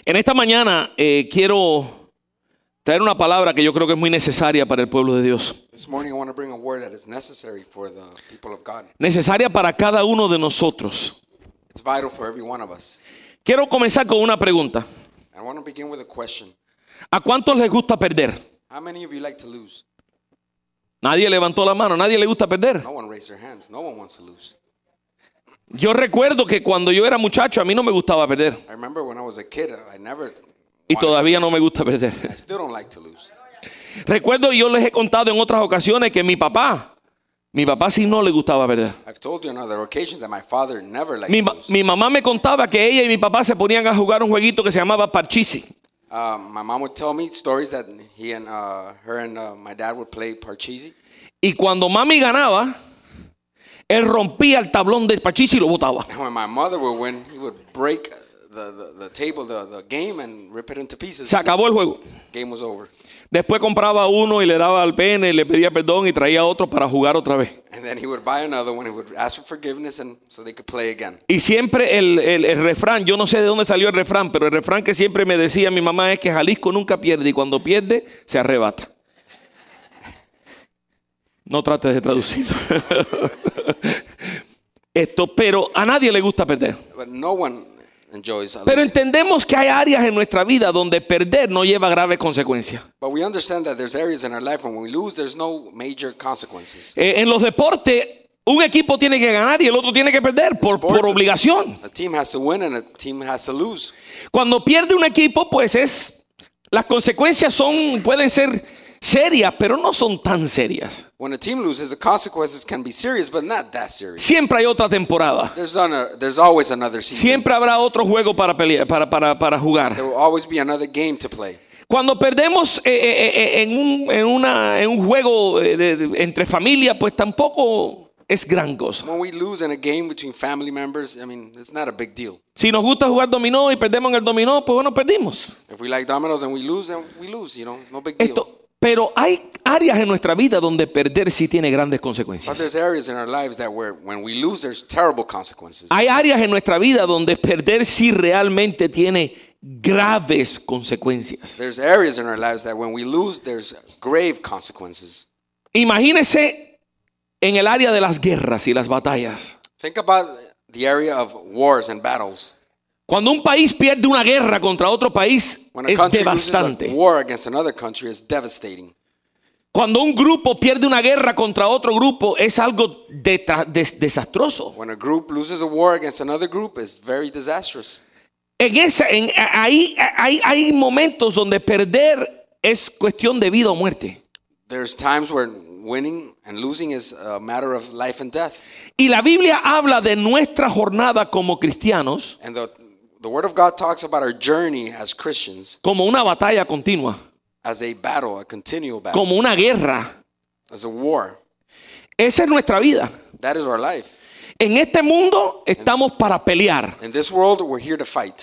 En esta mañana quiero traer una palabra que yo creo que es muy necesaria para el pueblo de Dios. This morning I want to bring a word that is necessary for the people of God. Necesaria para cada uno de nosotros. It's vital for every one of us. Quiero comenzar con una pregunta. I want to begin with a question. ¿A cuántos les gusta perder? How many of you like to lose? Nadie levantó la mano, nadie le gusta perder. No one raised their hands. No one wants to lose. Yo recuerdo que cuando yo era muchacho a mí no me gustaba perder. I remember when I was a kid, I never Y wanted todavía to no lose. me gusta perder. I still don't like to lose. Recuerdo, y yo les he contado en otras ocasiones que mi papá sí no le gustaba perder. I've told you on other occasions that my father never liked Mi, to lose. mi mamá me contaba que ella y mi papá se ponían a jugar un jueguito que se llamaba Parchisi. My mom would tell me stories that he and her and my dad would play Parcheesi. Y cuando mami ganaba, él rompía el tablón del Parchisi y lo botaba. And when my mother would win, he would break the table, the game, and rip it into pieces. Se acabó el juego. Game was over. Después compraba uno y le daba al pene, le pedía perdón y traía otro para jugar otra vez. And then he would buy another one. He would ask for forgiveness and so they could play again. Y siempre el refrán, yo no sé de dónde salió el refrán, pero el refrán que siempre me decía mi mamá es que Jalisco nunca pierde y cuando pierde se arrebata. No trates de traducirlo. Pero a nadie le gusta perder. But no one enjoys Pero losing. entendemos que hay áreas en nuestra vida donde perder no lleva graves consecuencias. But we understand that there's areas in our life when we lose, there's no major consequences. En los deportes, un equipo tiene que ganar y el otro tiene que perder por Sports, obligación. A team has to win and a team has to lose. Cuando pierde un equipo, pues las consecuencias pueden ser serias, pero no son tan serias. When a team loses, the consequences can be serious, but not that serious. Siempre hay otra temporada. There's always another season. Siempre habrá otro juego para pelear, para jugar. There will always be another game to play. Cuando perdemos en un juego entre familia, pues tampoco es gran cosa. When we lose in a game between family members, I mean, it's not a big deal. Si nos gusta jugar dominó y perdemos en el dominó, pues bueno, perdimos. If we like dominoes and we lose, you know, it's no big deal. Pero hay áreas en nuestra vida donde perder sí tiene grandes But consecuencias. there's areas in our lives that when we lose, there's terrible consequences. Hay áreas en nuestra vida donde perder sí realmente tiene graves consecuencias. There's areas in our lives that when we lose, there's grave consequences. Imagínese en el área de las guerras y las batallas. Think about the area of wars and battles. Cuando un país pierde una guerra contra otro país, When a es country loses a devastante. war against another country, it's devastating. Cuando un grupo pierde una guerra contra otro grupo, es algo desastroso. When a group loses a war against another group, it's very disastrous. Hay momentos donde perder es cuestión de vida o muerte. There's times where winning and losing is a matter of life and death. Y la Biblia habla de nuestra jornada como cristianos And the Word of God talks about our journey as Christians como una batalla continua, as a battle, a continual battle, como una guerra. as a war. Esa es nuestra vida. That is our life. En este mundo estamos para pelear, In this world, we're here to fight.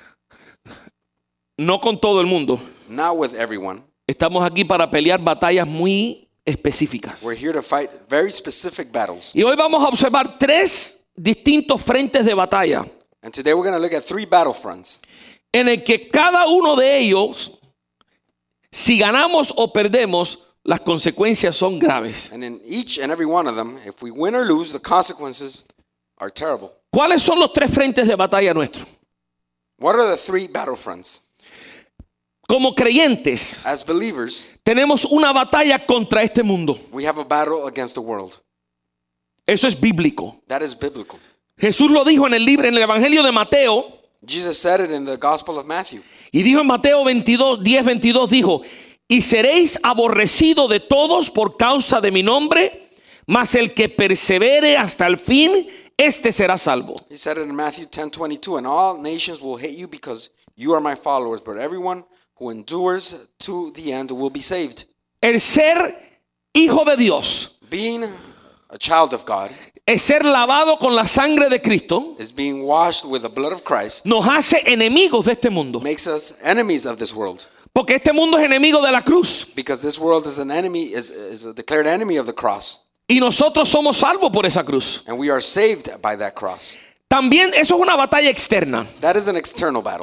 no con todo el mundo. Not with everyone. Estamos aquí para pelear batallas muy específicas. We're here to fight very specific battles. Y hoy vamos a observar 3 distintos frentes de batalla And today we're going to look at 3 battlefronts. en el que cada uno de ellos, si ganamos o perdemos, las consecuencias son graves. And in each and every one of them, if we win or lose, the consequences are terrible. ¿Cuáles son los 3 frentes de batalla nuestros? What are the 3 battlefronts? Como creyentes, As believers, tenemos una batalla contra este mundo. we have a battle against the world. Eso es bíblico. That is biblical. Jesús lo dijo en el Evangelio de Mateo, Jesus said it in the Gospel of Matthew. y dijo en Mateo 10:22, dijo, y seréis aborrecidos de todos por causa de mi nombre, mas el que persevere hasta el fin, este será salvo. He said it in Matthew 10:22, and all nations will hate you because you are my followers, but everyone who endures to the end will be saved. El ser hijo de Dios Being a child of God es ser lavado con la sangre de Cristo, is being washed with the blood of Christ, nos hace enemigos de este mundo. makes us enemies of this world. Porque este mundo es enemigo de la cruz. Because this world is an enemy, is a declared enemy of the cross. Y nosotros somos salvos por esa cruz. And we are saved by that cross. También eso es una batalla externa. That is an external battle.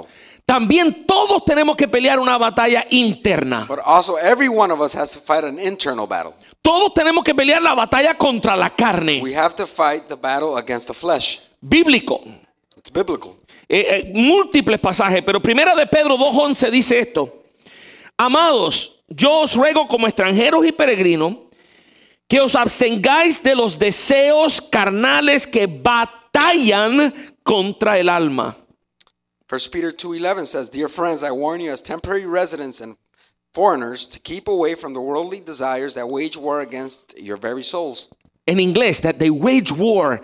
también todos tenemos que pelear una batalla interna. But also every one of us has to fight an internal battle. Todos tenemos que pelear la batalla contra la carne. We have to fight the battle against the flesh. Bíblico. It's biblical. Múltiples pasajes, pero primera de Pedro 2:11 dice esto: amados, yo os ruego como extranjeros y peregrinos que os abstengáis de los deseos carnales que batallan contra el alma. 1 Peter 2:11 says, "Dear friends, I warn you as temporary residents and foreigners to keep away from the worldly desires that wage war against your very souls." En inglés, that they wage war,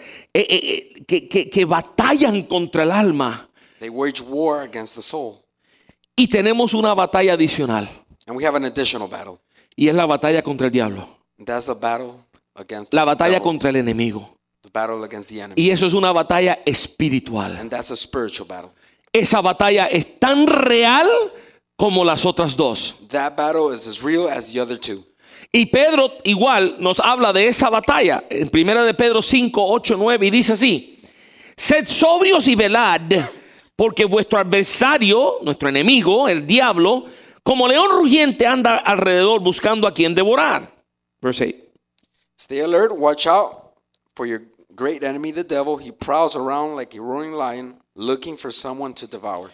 que batallan contra el alma. They wage war against the soul. Y tenemos una batalla adicional, And we have an additional battle. y es la batalla contra el diablo, That's the battle against la the batalla devil, contra el enemigo. the battle against the enemy. Y eso es una batalla espiritual. And that's a spiritual battle. Esa batalla es tan real como las otras dos. That battle is as real as the other two. Y Pedro igual nos habla de esa batalla en 1 de Pedro 5:8-9, y dice así: sed sobrios y velad, porque vuestro adversario, nuestro enemigo, el diablo, como león rugiente anda alrededor buscando a quien devorar. Verse 8. Stay alert, watch out for your great enemy, the devil. He prowls around like a roaring lion, looking for someone to devour.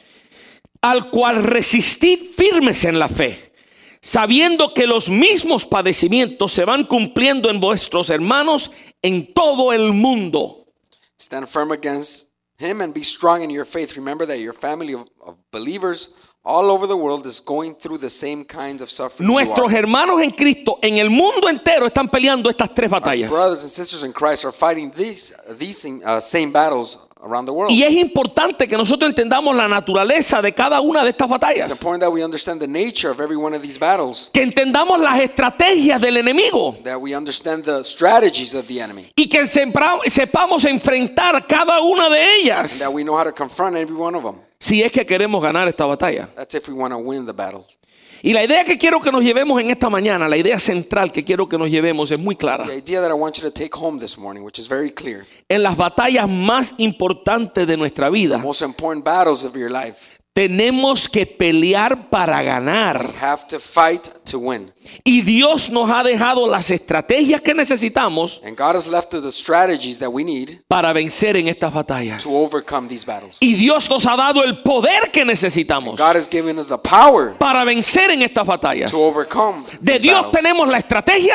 Al cual resistid firmes en la fe, sabiendo que los mismos padecimientos se van cumpliendo en vuestros hermanos en todo el mundo. Stand firm against him and be strong in your faith. Remember that your family of believers all over the world is going through the same kinds of suffering you Nuestros are. hermanos en Cristo en el mundo entero están peleando estas tres batallas. Brothers and sisters in Christ are fighting these same battles around the world. Y es importante que nosotros entendamos la naturaleza de cada una de estas It's batallas. important that we understand the nature of every one of these battles, Que entendamos las estrategias del enemigo. that we understand the strategies of the enemy, Y que sepamos enfrentar cada una de and ellas. that we know how to confront every one of them. Si es que queremos ganar esta batalla. That's if we want to win the battle. Y la idea que quiero que nos llevemos en esta mañana, la idea central que quiero que nos llevemos es muy clara. The idea that I want you to take home this morning, which is very clear, En las batallas más importantes de nuestra vida, most important battles of your life, tenemos que pelear para ganar. have to fight to win. Y Dios nos ha dejado las estrategias que necesitamos And God has left us the strategies that we need para vencer en estas batallas. to overcome these battles. Y Dios nos ha dado el poder que necesitamos God has given us the power para vencer en estas batallas. to overcome De these Dios battles. tenemos la estrategia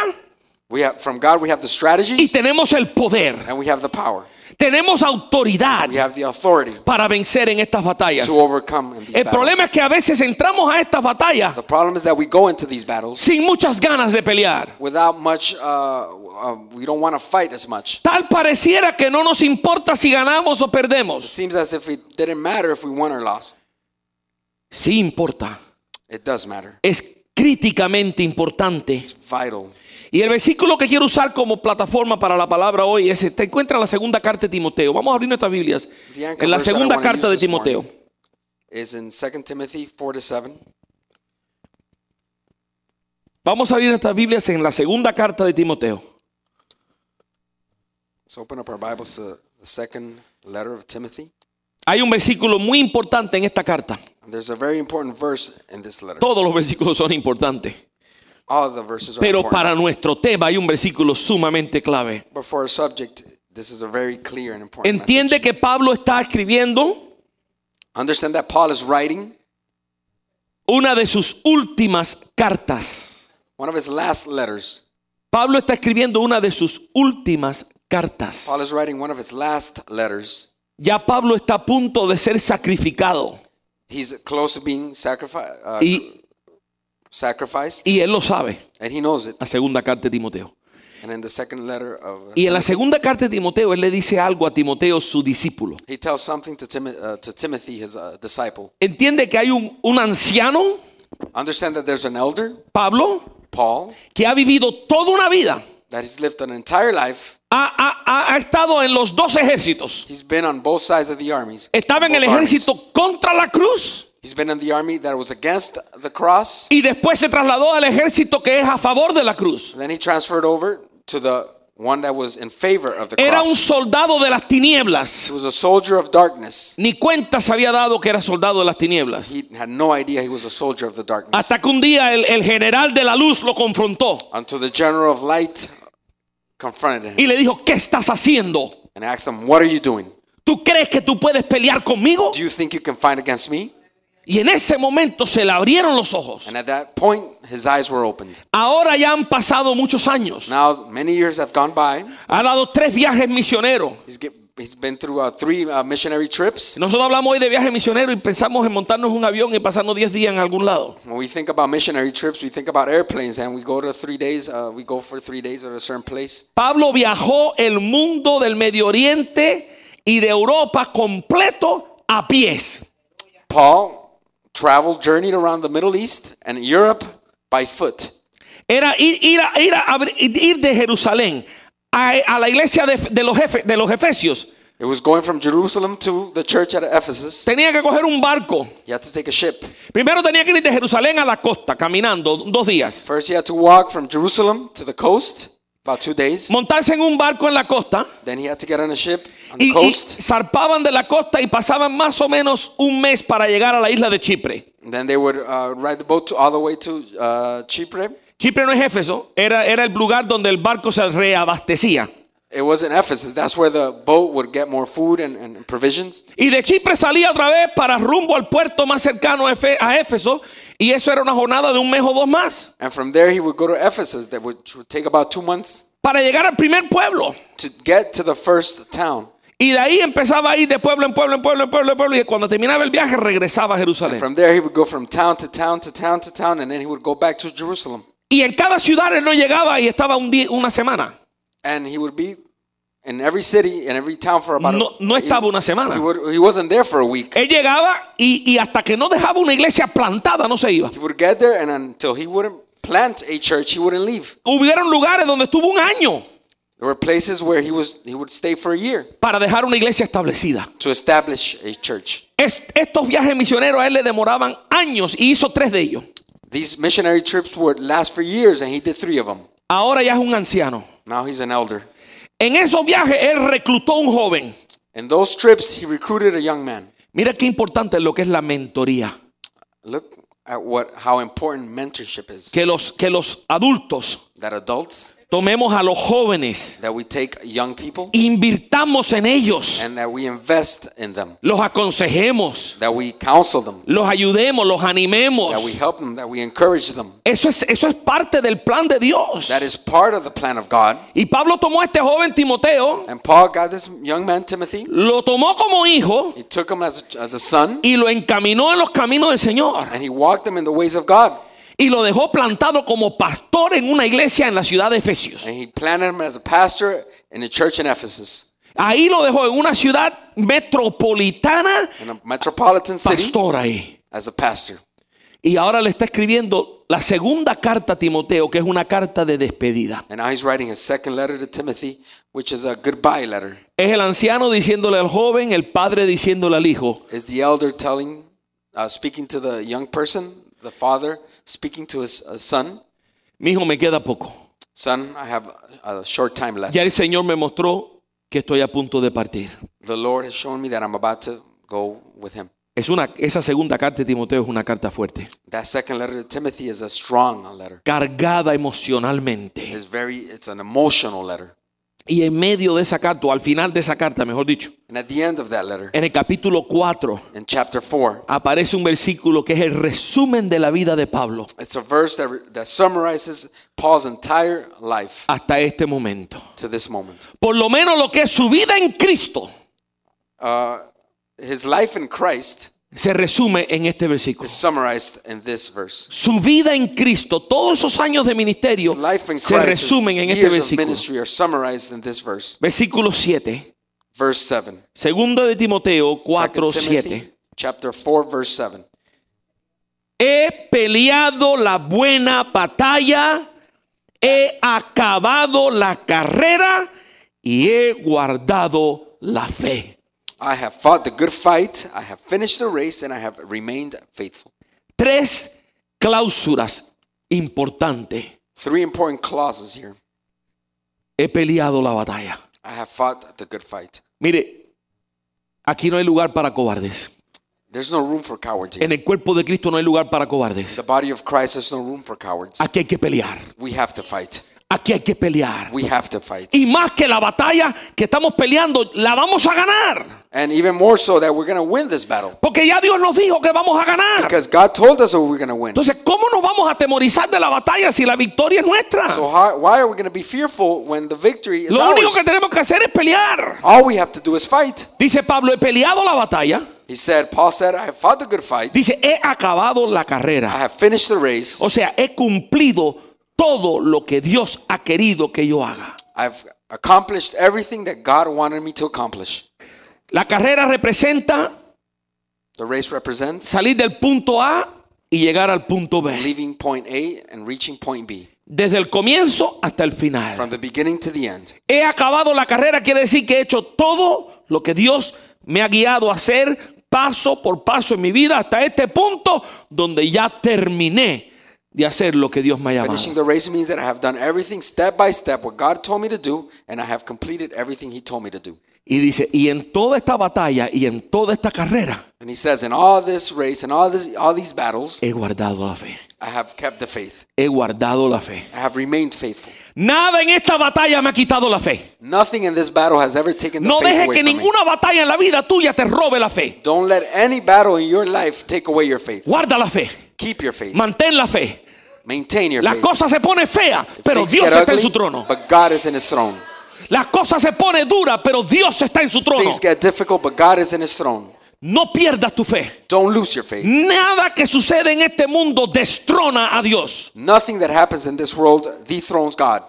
From God we have the y strategies tenemos el poder. and we have the power. Tenemos autoridad We have the authority para vencer en estas batallas. to overcome in these El problema es battles. que a veces entramos a estas batallas The problem is that we go into these battles sin muchas ganas de pelear. without much, we don't want to fight as much. Tal pareciera que no nos importa si ganamos o It perdemos. seems as if it didn't matter if we won or lost. Sí importa. It does matter. Es críticamente importante. It's vital. Y el versículo que quiero usar como plataforma para la palabra hoy es: te encuentra en la segunda carta de Timoteo. Vamos a abrir nuestras Biblias The anchor en la verse that I segunda wanna carta use de this morning Timoteo. is in 2 Timothy 4-7. Vamos a abrir nuestras Biblias en la segunda carta de Timoteo. Let's open up our Bibles to the second letter of Timothy. Hay un versículo muy importante en esta carta. And there's a very important verse in this letter. Todos los versículos son importantes, All of the verses are pero important. para nuestro tema hay un versículo sumamente clave. But for our subject, this is a very clear and important Entiende message. que Pablo está escribiendo Understand that Paul is writing una de sus últimas cartas. one of his last letters. Pablo está escribiendo una de sus últimas cartas. Paul is writing one of his last letters. Ya Pablo está a punto de ser sacrificado He's close to being sacrificed, y él lo sabe. and he knows it. La segunda carta de Timoteo. And in the second letter of Y en la Timothy, segunda carta de Timoteo él le dice algo a Timoteo, su discípulo. he tells something to Timothy, his disciple. Entiende que hay un anciano, Understand that there's an elder, Pablo, Paul, que ha vivido toda una vida. that he's lived an entire life. Ha estado en los dos ejércitos. He's been on both sides of the armies. Estaba en el both armies. ejército contra la cruz He's been in the army that was against the cross. y después se trasladó al ejército que es a favor de la cruz. Then he transferred over to the one that was in favor of the Era un cross. soldado de las tinieblas. He was a soldier of darkness. Ni cuenta se había dado que era soldado de las tinieblas. He had no idea he was a soldier of the darkness. Hasta que un día el general de la luz lo confrontó Until the general of light confronted him y le dijo, ¿qué estás haciendo? and asked him, "What are you doing? ¿Tú crees que tú puedes pelear conmigo? Do you think you can fight against me?" Y en ese momento se le abrieron los ojos. And at that point, his eyes were opened. Ahora ya han pasado muchos años. Now, many years have gone by. Ha dado 3 viajes misioneros. He's been through 3 missionary trips. Nosotros hablamos hoy de viaje misionero y pensamos en montarnos un avión y pasarnos 10 días en algún lado. When we think about missionary trips, we think about airplanes, and we go to 3 days. We go for 3 days at a certain place. Pablo viajó el mundo del Medio Oriente y de Europa completo a pies. Paul journeyed around the Middle East and Europe by foot. Era ir de Jerusalén a la iglesia de los Efesios. It was going from Jerusalem to the church at Ephesus. Tenía que coger un barco. You had to take a ship. Primero tenía que ir de Jerusalén a la costa, caminando 2 días. First, you had to walk from Jerusalem to the coast, about 2 days. Montarse en un barco en la costa. Then he had to get on a ship on the Y coast. zarpaban de la costa y pasaban más o menos un mes para llegar a la isla de Chipre. And then they would ride the boat all the way to Chipre. Chipre no es Éfeso, era el lugar donde el barco se reabastecía. It was in Ephesus. That's where the boat would get more food and provisions. Y de Chipre salía otra vez para rumbo al puerto más cercano a Éfeso. Y eso era una jornada de un mes o 2 más. And from there he would go to Ephesus, which would take about 2 months Para llegar al primer pueblo. to get to the first town. Y de ahí empezaba a ir de pueblo en pueblo, en pueblo, en pueblo, en pueblo. Y cuando terminaba el viaje regresaba a Jerusalén. From there he would go from town to town to town to town, and then he would go back to Jerusalem. Y en cada ciudad él no llegaba y estaba una semana. And he would be in every city and every town for about No estaba una semana. He wasn't there for a week. Él llegaba y hasta que no dejaba una iglesia plantada no se iba. He would get there, and until he wouldn't plant a church, he wouldn't leave. Hubieron lugares donde estuvo un año There were places where he would stay for a year para dejar una iglesia establecida. to establish a church. Estos viajes misioneros a él le demoraban años y hizo 3 de ellos. These missionary trips would last for years, and he did 3 of them. Ahora ya es un anciano. Now he's an elder. En esos viajes él reclutó a un joven. In those trips, he recruited a young man. Mira qué importante es lo que es la mentoría. Look at how important mentorship is. Que los adultos That adults, tomemos a los jóvenes, that we take young people invirtamos en ellos, and that we invest in them, los aconsejemos, that we counsel them, los ayudemos, los animemos. that we help them, that we encourage them. Eso es parte del plan de Dios. That is part of the plan of God. Y Pablo tomó a este joven Timoteo, And Paul got this young man, Timothy. lo tomó como hijo He took him as a son, y lo encaminó en los caminos del Señor. and he walked him in the ways of God. Y lo dejó plantado como pastor en una iglesia en la ciudad de Efesios. And he planted him as a pastor in a church in Ephesus, Ahí lo dejó en una ciudad metropolitana, in a metropolitan city, pastor ahí. as a pastor. Y ahora le está escribiendo la segunda carta a Timoteo, que es una carta de despedida. And now he's writing his second letter to Timothy, which is a goodbye letter. Es el anciano diciéndole al joven, el padre diciéndole al hijo. Is the elder speaking to the young person, the father speaking to his son? Mi hijo, me queda poco. Son, I have a short time left. Ya el Señor me mostró que estoy a punto de partir. The Lord has shown me that I'm about to go with him. Esa segunda carta de Timoteo es una carta fuerte, That second letter to Timothy is a strong letter. cargada emocionalmente. It's an emotional letter. Y en medio de esa carta, o al final de esa carta, mejor dicho, And at the end of that letter, en el capítulo 4, in chapter 4, aparece un versículo que es el resumen de la vida de Pablo it's a verse that summarizes Paul's entire life hasta este momento. to this moment. Por lo menos lo que es su vida en Cristo His life in Christ se resume en este versículo. is summarized in this verse. Su vida en Cristo, todos esos años de ministerio His life in se Christ, resumen en his este years of versículo. ministry are summarized in this verse. Versículo 7. Verse 7. Segunda de Timoteo 4, 2 Timothy, 7. chapter 4, verse 7. He peleado la buena batalla, he acabado la carrera y he guardado la fe. I have fought the good fight, I have finished the race, and I have remained faithful. 3 cláusulas importantes. 3 important clauses here. he peleado la batalla. I have fought the good fight. Mire, aquí no hay lugar para cobardes. There's no room for cowards here. En el cuerpo de Cristo no hay lugar para cobardes. The body of Christ, there's no room for cowards. Aquí hay que pelear. We have to fight. Aquí hay que pelear. We have to fight. Y más que la batalla que estamos peleando, la vamos a ganar. And even more so that we're going to win this battle. Porque ya Dios nos dijo que vamos a ganar. Because God told us that we're going to win. Entonces, ¿cómo nos vamos a atemorizar de la batalla si la victoria es nuestra? So why are we going to be fearful when the victory is Lo único ours? que tenemos que hacer es pelear. All we have to do is fight. Dice Pablo, he peleado la batalla. Paul said, I have fought the good fight. Dice, he acabado la I carrera. have finished the race. O sea, he cumplido todo lo que Dios ha querido que yo haga. I've accomplished everything that God wanted me to accomplish. La carrera representa The race represents salir del punto A y llegar al punto B. leaving point A and reaching point B. Desde el comienzo hasta el final. From the beginning to the end. He acabado la carrera, quiere decir que he hecho todo lo que Dios me ha guiado a hacer paso por paso en mi vida hasta este punto donde ya terminé de hacer lo que Dios me ha llamado. Finishing the race means that I have done everything step by step what God told me to do, and I have completed everything He told me to do. Y dice, y en toda esta batalla y en toda esta carrera And He says, in all this race and all these battles, he guardado la fe. I have kept the faith. He guardado la fe. I have remained faithful. Nada en esta batalla me ha quitado la fe. Nothing in this battle has ever taken the No faith dejes away que from me. ninguna batalla en la vida tuya te robe la fe. Don't let any battle in your life take away your faith. Guarda la fe. Keep your faith. Mantén la fe. Maintain your La faith. cosa se pone fea, pero Things Dios get está en ugly, su trono. but God is in His throne. La cosa se pone dura, pero Dios está en su trono. Things get difficult, but God is in His throne. No pierdas tu fe. Don't lose your faith. Nada que sucede en este mundo destrona a Dios. Nothing that happens in this world dethrones God.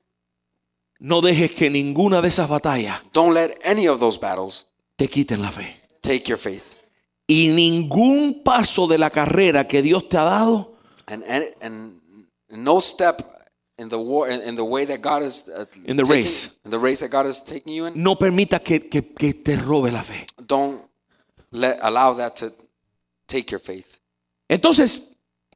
No dejes que ninguna de esas batallas Don't let any of those battles te quiten la fe. take your faith. Y ningún paso de la carrera que Dios te ha dado And no step in the war in the way that God is In the race. in the race that God is taking you in. no permita que te robe la fe. Don't allow that to take your faith. Entonces,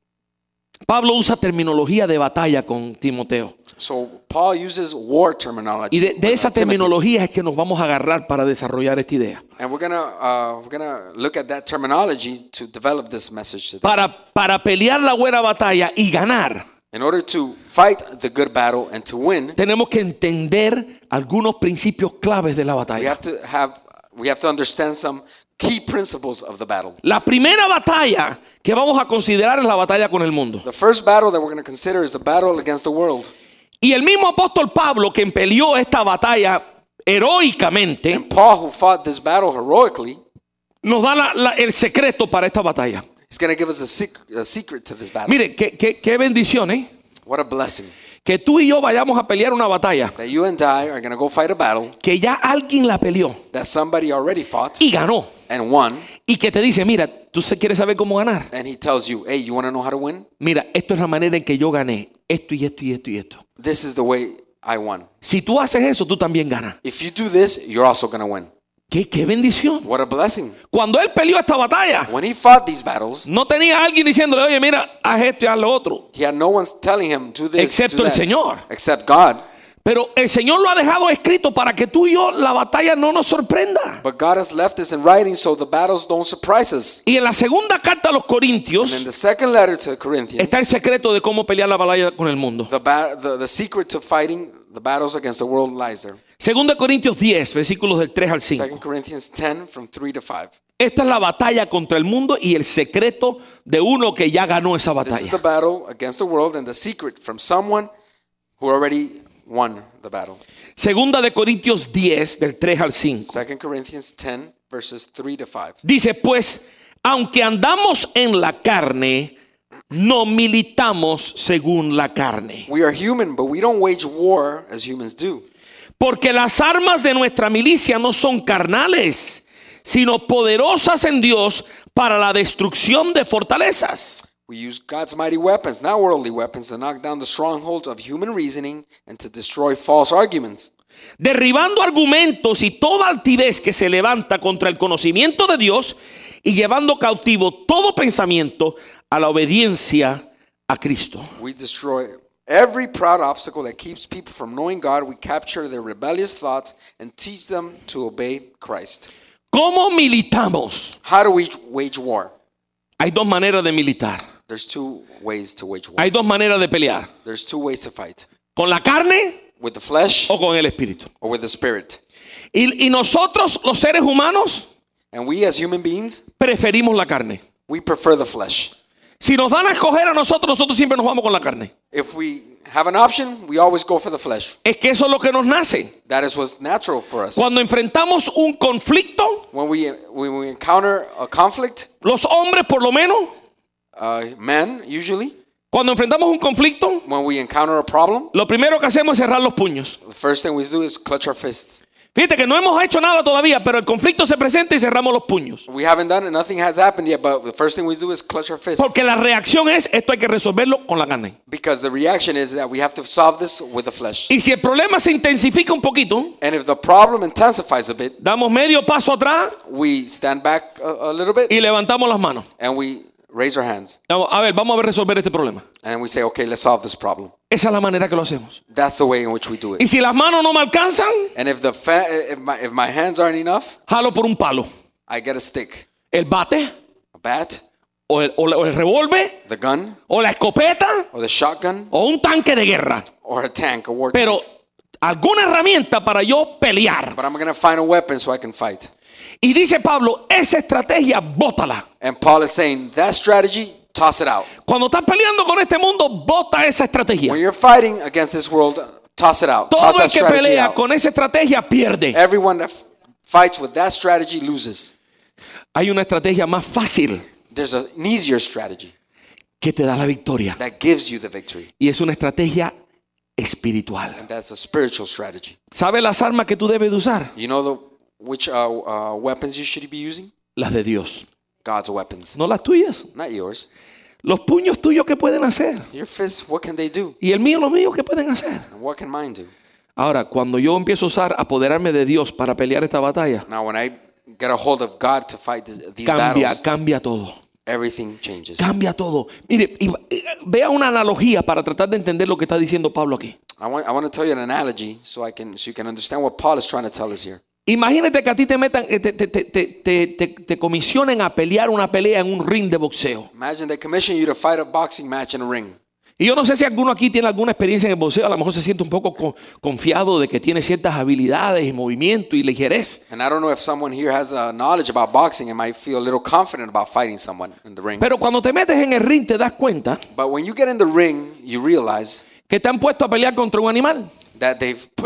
Pablo usa terminología de batalla con Timoteo. So Paul uses war terminology. Y de with, esa Timothy. terminología es que nos vamos a agarrar para desarrollar esta idea. And we're gonna look at that terminology to develop this message today. Para pelear la buena batalla y ganar, In order to fight the good battle and to win, tenemos que entender algunos principios claves de la we batalla. have to understand some key principles of the battle. La primera batalla que vamos a considerar es la batalla con el mundo. The first battle that we're going to consider is the battle against the world. Y el mismo apóstol Pablo, que peleó esta batalla heroicamente, And Paul, who fought this battle heroically, nos da el secreto para esta batalla. he's going to give us a secret to this battle. Mire, qué bendición, ¿eh? What a blessing. Que tú y yo vayamos a pelear una batalla That you and I are going to go fight a battle que ya alguien la peleó that somebody already fought y ganó. and won. Y que te dice, mira, ¿tú quieres saber cómo ganar? And he tells you, hey, you want to know how to win? Mira, esto es la manera en que yo gané. Esto y esto y esto y esto. This is the way I won. Si tú haces eso, tú también ganas. If you do this, you're also going to win. Qué bendición. What a blessing. Cuando él peleó esta batalla, When he fought these battles, no tenía alguien diciéndole, oye, mira, haz esto y haz lo otro. he had no one telling him, do this, Excepto do el that, Señor. except God. Pero el Señor lo ha dejado escrito para que tú y yo la batalla no nos sorprenda. But God has left this in writing so the battles don't surprise us. Y en la segunda carta a los And in Corintios the second letter to the Corinthians, está el secreto de cómo pelear la batalla con el mundo. the secret to fighting the battles against the world lies there. Segunda Corintios 10, versículos del 3 al 5. 2 Corinthians 10 from 3 to 5. Esta es la batalla contra el mundo y el secreto de uno que ya ganó esa This is the batalla. battle against the world and the secret from someone who already won the battle. Segunda de Corintios 10, del 3 al 5. 2 Corinthians 10 verses 3 to 5. Dice, pues, aunque andamos en la carne, no militamos según la carne. We are human, but we don't wage war as humans do. Porque las armas de nuestra milicia no son carnales, sino poderosas en Dios para la destrucción de fortalezas. We use God's mighty weapons, not worldly weapons, to knock down the strongholds of human reasoning and to destroy false arguments. Derribando argumentos y toda altivez que se levanta contra el conocimiento de Dios y llevando cautivo todo pensamiento a la obediencia a Cristo. We destroy Every proud obstacle that keeps people from knowing God, we capture their rebellious thoughts and teach them to obey Christ. ¿Cómo militamos? How do we wage war? Hay dos maneras de militar. There's two ways to wage war. Hay dos maneras de pelear. There's two ways to fight. Con la carne With the flesh o con el espíritu. or with the spirit. Y nosotros, los seres humanos, And we as human beings, preferimos la carne. we prefer the flesh. Si nos dan a escoger a nosotros siempre nos vamos con la carne. If we have an option, we always go for the flesh. Es que eso es lo que nos nace. That is what's natural for us. Cuando enfrentamos un conflicto, When we encounter a conflict, los hombres por lo menos, men usually, cuando enfrentamos un conflicto, when we encounter a problem, lo primero que hacemos es cerrar los puños. the first thing we do is clutch our fists. Fíjate que no hemos hecho nada todavía, pero el conflicto se presenta y cerramos los puños. We haven't done it, nothing has happened yet, but the first thing we do is clutch our fists. Porque la reacción es, esto hay que resolverlo con la carne. Because the reaction is that we have to solve this with the flesh. Y si el problema se intensifica un poquito, And if the problem intensifies a bit, damos medio paso atrás we stand back a little bit y levantamos las manos. and we raise our hands. A ver, vamos a ver resolver este problema. And we say, okay, let's solve this problem. Esa es la manera que lo hacemos. That's the way in which we do it. Y si las manos no me alcanzan, And if if my hands aren't enough, jalo por un palo. I get a stick, El bate, a bat, o el revólver, the gun, o la escopeta, or the shotgun, o un tanque de guerra. or a tank, a war Pero tank. alguna herramienta para yo pelear. But I'm going to find a weapon so I can fight. Y dice Pablo, esa estrategia, bótala. And Paul is saying, that strategy, toss it out. Cuando estás peleando con este mundo, bota esa estrategia. When you're fighting against this world, toss it out. Toss Todo that el que strategy pelea out. con esa estrategia pierde. Everyone that fights with that strategy loses. Hay una estrategia más fácil There's an easier strategy que te da la victoria. that gives you the victory. Y es una estrategia espiritual. And that's a spiritual strategy. ¿Sabes las armas que tú debes de usar? You know which weapons you should be using? Las de Dios, God's weapons, no las tuyas. not yours. Los puños tuyos, ¿qué pueden hacer? Your fists, what can they do? Y el mío, los míos, ¿qué pueden hacer? And what can mine do? Ahora, cuando yo empiezo a usar, apoderarme de Dios para pelear esta batalla, Now, when I get a hold of God to fight these cambia, battles, cambia todo. everything changes. Cambia todo. Mire, vea una analogía para tratar de entender lo que está diciendo Pablo aquí. I want to tell you an analogy so you can understand what Paul is trying to tell us here. Imagínate que a ti te metan, te comisionen a pelear una pelea en un ring de boxeo. Imagine they commission you to fight a boxing match in a ring. Y yo no sé si alguno aquí tiene alguna experiencia en el boxeo, a lo mejor se siente un poco confiado de que tiene ciertas habilidades y movimiento y ligerez. And I don't know if someone here has knowledge about boxing and might feel a little confident about fighting someone in the ring. Pero cuando te metes en el ring te das cuenta But when you get in the ring, you realize que te han puesto a pelear contra un animal. that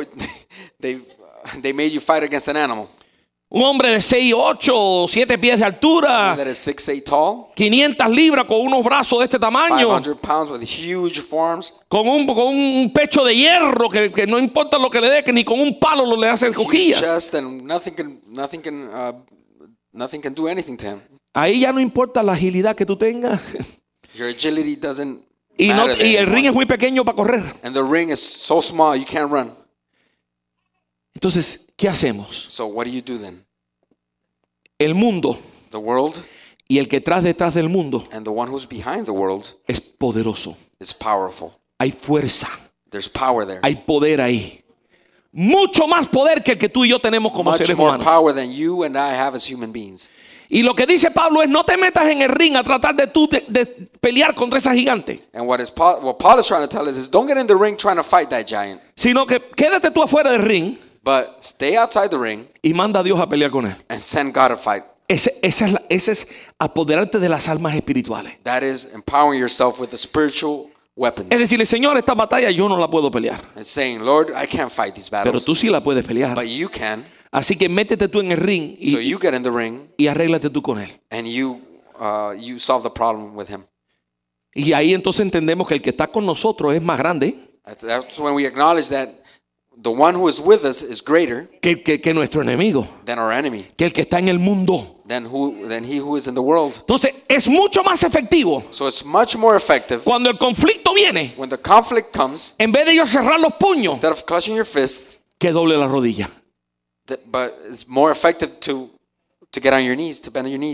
they made you fight against an animal Un hombre de 6, 8, 7 pies de altura, that is 6'8" tall, 500 libras con unos brazos de este tamaño, 500 pounds with huge forearms, con un pecho de hierro que no importa lo que le dé, que ni con un palo lo le hace huge cosquillas. chest, and nothing can do anything to him. Ahí ya no importa la agilidad que tú tengas. Your agility doesn't Y matter there el ring anymore. es muy pequeño para correr. And the ring is so small you can't run. Entonces, ¿qué hacemos? So what do you do then? El mundo The world y el que detrás del mundo and the one who's behind the world es poderoso. is powerful. Hay fuerza, There's power there. hay poder ahí. Mucho más poder que el que tú y yo tenemos como Much seres more humanos. power than you and I have as human beings. Y lo que dice Pablo es no te metas en el ring a tratar de pelear contra esa gigante, And what Paul is trying to tell us is don't get in the ring trying to fight that giant, sino que quédate tú afuera del ring but stay outside the ring y manda a Dios a pelear con él. and send God to fight. Ese es apoderarte de las almas espirituales. That is empowering yourself with the spiritual weapons. Es decirle, Señor, esta batalla yo no la puedo pelear, And saying, Lord, I can't fight these pero battles, tú sí la puedes pelear. but you can. Así que métete tú en el ring So you get in the ring y arréglate tú con él. and you solve the problem with him. Y ahí entonces entendemos que el que está con nosotros es más grande That's when we acknowledge that the one who is with us is greater que nuestro enemigo, than our enemy, que el que está en el mundo. than he who is in the world. Entonces es mucho más efectivo So it's much more effective cuando el conflicto viene, when the conflict comes, en vez de yo cerrar los puños, instead of clutching your fists, que doble la rodilla. but it's more effective to get on your knees, to bend on your knees.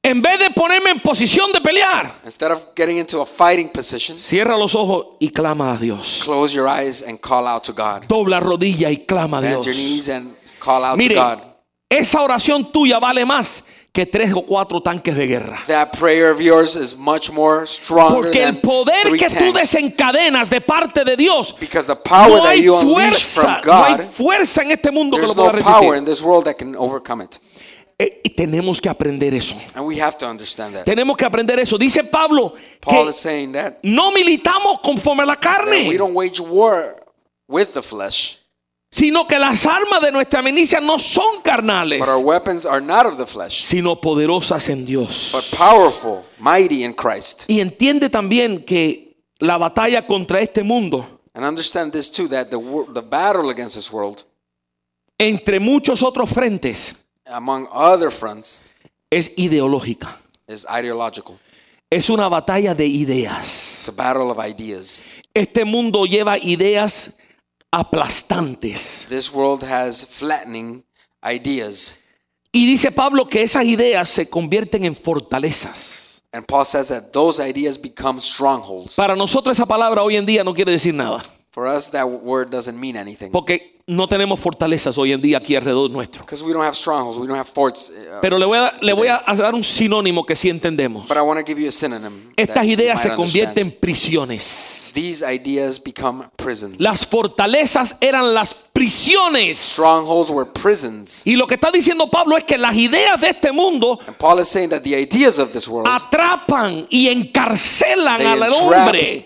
En vez de ponerme en posición de pelear, Instead of getting into a fighting position, cierra los ojos y clama a Dios. close your eyes and call out to God. Dobla rodilla y clama a Bend Dios. your knees and call out Mire, to God. esa oración tuya vale más que 3 o 4 tanques de guerra. That prayer of yours is much more stronger Porque el than poder 3 que tú tanks. desencadenas de parte de Dios, Because the power no that hay you unleash from fuerza, no hay God, fuerza en este mundo que lo there's pueda no power in resistir. this world that can overcome it. Y tenemos que aprender eso. And we have to understand that. Tenemos que aprender eso. Dice Pablo Paul que is saying that no militamos conforme a la we carne, don't wage war with the flesh, sino que las armas de nuestra milicia no son carnales, but our weapons are not of the flesh, sino poderosas en Dios. but powerful, mighty in Christ. Y entiende también que la batalla contra este mundo, And understand this too, that the battle against this world, entre muchos otros frentes, among other fronts, es ideológica. is ideological. Es una batalla de ideas. It's a battle of ideas. Este mundo lleva ideas aplastantes. This world has flattening ideas. Y dice Pablo que esas ideas se convierten en fortalezas. And Paul says that those ideas become strongholds. Para nosotros esa palabra hoy en día no quiere decir nada, For us, that word doesn't mean anything. porque no tenemos fortalezas hoy en día aquí alrededor nuestro. Because we don't have strongholds, we don't have forts. Pero le voy a dar un sinónimo que sí entendemos. But I want to give you a synonym. Estas that you ideas might se convierten en understand. prisiones. These ideas become prisons. Las fortalezas eran las prisiones. Strongholds were prisons. Y lo que está diciendo Pablo es que las ideas de este mundo And Paul is saying that the ideas of this world, atrapan y encarcelan They al entrap. hombre.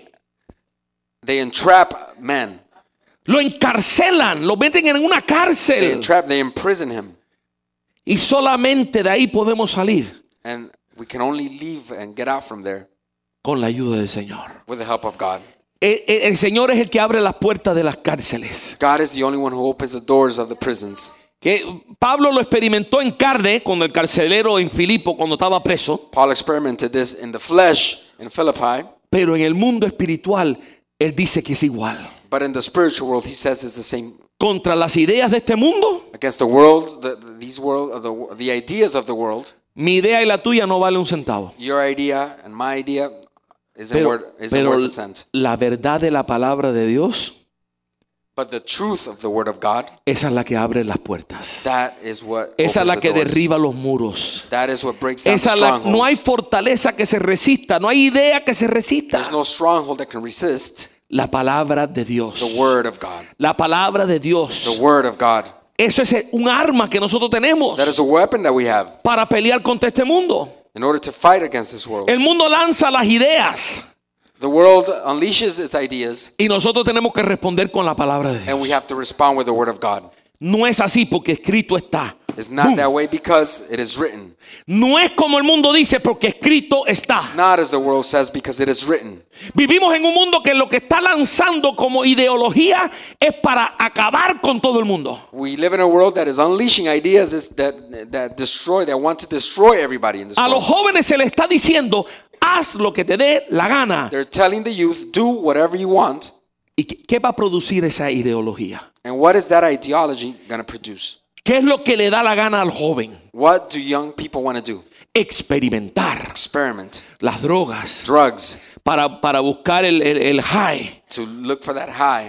they entrap men. Lo encarcelan, lo meten en una They cárcel. entrap, they imprison him. Y solamente de ahí podemos salir And we can only leave and get out from there con la ayuda del Señor. with the help of God. El Señor es el que abre las puertas de las cárceles. God is the only one who opens the doors of the prisons. Que Pablo lo experimentó en carne con el carcelero en Filipo cuando estaba preso, Paul experimented this in the flesh in Philippi, pero en el mundo espiritual él dice que es igual. but in the spiritual world, he says it's the same. Contra las ideas de este mundo, Against the world, the ideas of the world, mi idea y la tuya no vale un centavo. your idea and my idea isn't Pero, worth a cent. la verdad de la palabra de Dios, But the truth of the word of God, esa es la que abre las puertas. that is what Esa es opens la the que doors. derriba los muros. That is what breaks down the Esa es no hay strongholds. fortaleza que se resista, no hay idea que se resista. There's no stronghold that can resist La palabra de Dios. the word of God. La palabra de Dios. The word of God. Eso es un arma que nosotros tenemos That is a weapon that we have para pelear contra este mundo. in order to fight against this world. El mundo lanza las ideas The world unleashes its ideas, y nosotros tenemos que responder con la palabra de and we Dios. have to respond with the word of God. No es así porque escrito está. It's not that way because it is written. No es como el mundo dice porque escrito está. It's not as the world says because it is written. Vivimos en un mundo que lo que está lanzando como ideología es para acabar con todo el mundo. We live in a world that is unleashing ideas that want to destroy everybody in this A los world. jóvenes se les está diciendo, haz lo que te dé la gana. They're telling the youth, do whatever you want. ¿Y qué va a producir esa ideología? And what is that ideology going to produce? ¿Qué es lo que le da la gana al joven? What do young people want to do? Experimentar Experiment. las drogas Drugs. para buscar el high. To look for that high.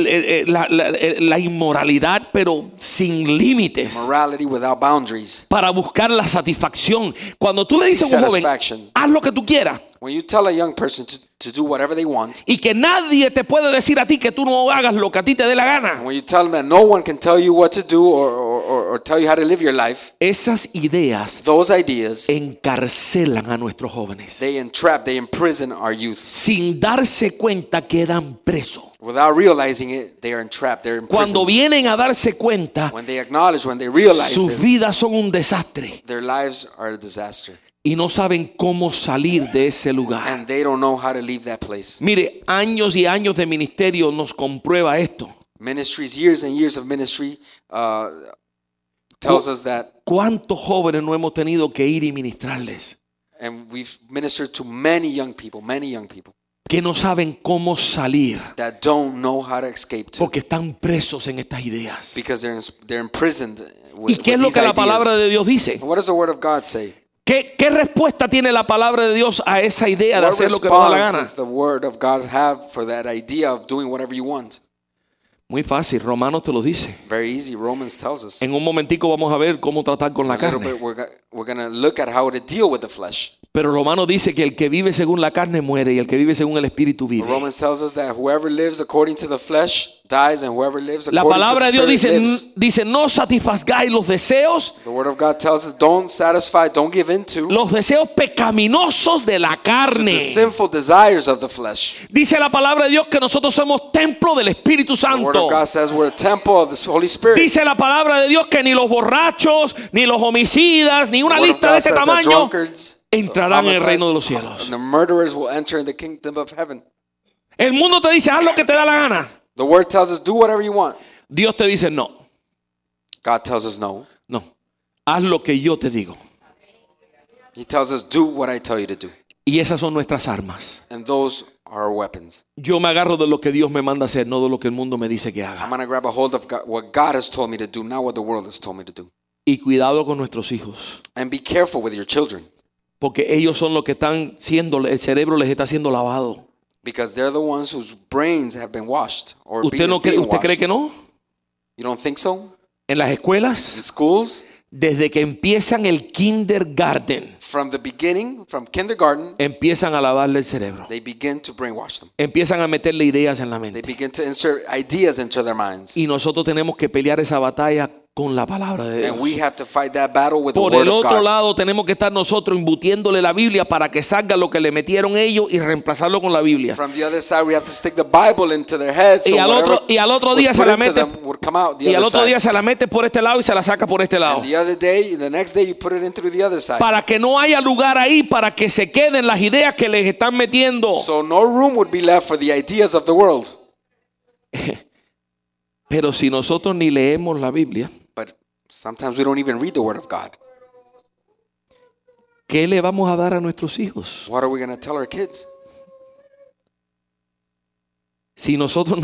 La inmoralidad, pero sin límites. Morality without boundaries. Para buscar la satisfacción. Cuando tú le dices a un joven, Satisfaction. haz lo que tú quieras, When you tell a young person to do whatever they want, y que nadie te puede decir a ti que tú no hagas lo que a ti te dé la gana. and when you tell them that no one can tell you what to do or tell you how to live your life, Esas ideas those ideas, encarcelan a nuestros jóvenes. they entrap, they imprison our youth. Sin darse cuenta quedan presos. Without realizing it, they are entrapped, they're Cuando imprisoned. vienen a darse cuenta, When they acknowledge, when they realize sus that vidas son un desastre their lives are a disaster, y no saben cómo salir de ese lugar. and they don't know how to leave that place. Mire, años y años de ministerio nos comprueba esto. Ministries, years and years of ministry tells us that, ¿Cuántos jóvenes no hemos tenido que ir y ministrarles? and we've ministered to many young people Que no saben cómo salir that don't know how to escape to, porque están presos en estas ideas. because they're imprisoned ¿Y with qué es lo these que la ideas. palabra de Dios dice? And what does the word of God say? ¿Qué respuesta tiene la palabra de Dios a esa idea de What hacer lo que nos da la response gana? does the word of God have for that idea of doing whatever you want? Muy fácil, Romanos te lo dice. Very easy. Romans tells us. En un momentico vamos a ver cómo tratar con la A little carne. bit, we're going to look at how to deal with the flesh. Pero Romanos dice que el que vive según la carne muere y el que vive según el Espíritu But vive. Romans tells us that whoever lives according to the flesh dies, and whoever lives La according to palabra the de Dios Spirit dice, lives. dice, no satisfagáis los deseos The word of God tells us, don't satisfy, don't give in to los deseos pecaminosos de la the carne. sinful desires of the flesh. Dice la palabra de Dios que nosotros somos templo del Espíritu The word Santo. of God says we're a temple of the Holy Spirit. Dice la palabra de Dios que ni los borrachos, ni los homicidas, ni The una word of lista de God ese says that tamaño drunkards, entrarán en el homicide, reino de los cielos. and the murderers will enter in the kingdom of heaven. El mundo te dice, haz lo que te da la gana. The word tells us, do whatever you want. Dios te dice, no, God tells us no. no, haz lo que yo te digo. He tells us, do what I tell you to do. Y esas son nuestras armas. And those are our weapons. Yo me agarro de lo que Dios me manda hacer, no de lo que el mundo me dice que I'm haga. going to grab a hold of God, what God has told me to do, not what the world has told me to do. Y cuidado con nuestros hijos, And be careful with your children, porque ellos son los que están siendo, el cerebro les está siendo lavado. because they're the ones whose brains have been washed or ¿Usted is no cree, being usted cree washed. que no? You don't think so? En las escuelas, In schools, desde que empiezan el kindergarten, from the beginning, from kindergarten, empiezan a lavarle el cerebro. they begin to brainwash them. Empiezan a meterle ideas en la They mente. begin to insert ideas into their minds. Y nosotros tenemos que pelear esa batalla con la palabra de And we Dios. have to fight that battle with the Por word el of otro God. lado tenemos que estar nosotros embutiéndole la Biblia para que salga lo que le metieron ellos y reemplazarlo con la Biblia. From the other side, we have to stick the Bible into their heads. So Y al otro- whatever y al otro was día se put la into mete- them would come out the Y al other otro side. día se la mete por este lado y se la saca por este lado. And the other day, the next day, you put it into the other side. Para que no haya lugar ahí para que se queden las ideas que les están metiendo. So no room would be left for the ideas of the world. Pero si nosotros ni leemos la Biblia, But sometimes we don't even read the word of God. ¿qué le vamos a dar a nuestros hijos? What are we going to tell our kids? Si nosotros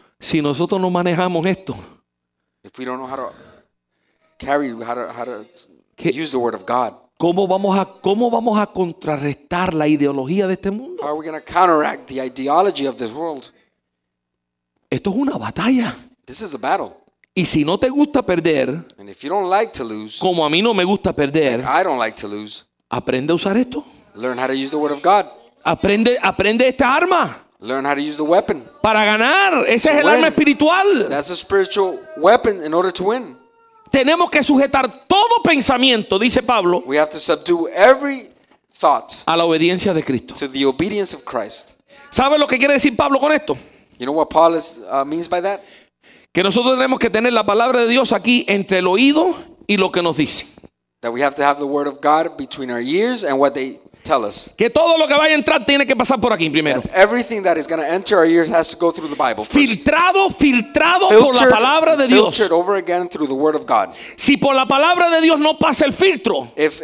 no manejamos esto, If we don't know how to carry, how to ¿Qué? use the word of God, ¿cómo vamos a contrarrestar la ideología de este mundo? how are we going to counteract the ideology of this world? Esto es una batalla. This is a battle. Y si no te gusta perder, And if you don't like to lose, como a mí no me gusta perder, I don't like to lose, aprende a usar esto. learn how to use the word of God. Aprende esta arma Learn how to use the weapon. para ganar. Ese To es el win. arma espiritual. That's a spiritual weapon in order to win. Tenemos que sujetar todo pensamiento, dice Pablo, We have to subdue every thought a la obediencia de Cristo. to the obedience of Christ. ¿Sabe lo que quiere decir Pablo con esto? You know what Paul means by that? Que nosotros tenemos que tener la palabra de Dios aquí entre el oído y lo que nos dice. That we have to have the word of God between our ears and what they tell us. Que todo lo que vaya a entrar tiene que pasar por aquí primero. That everything that is going to enter our ears has to go through the Bible first. Filtrado por la palabra de Dios. Filtered over again through the word of God. Si por la palabra de Dios no pasa el filtro, If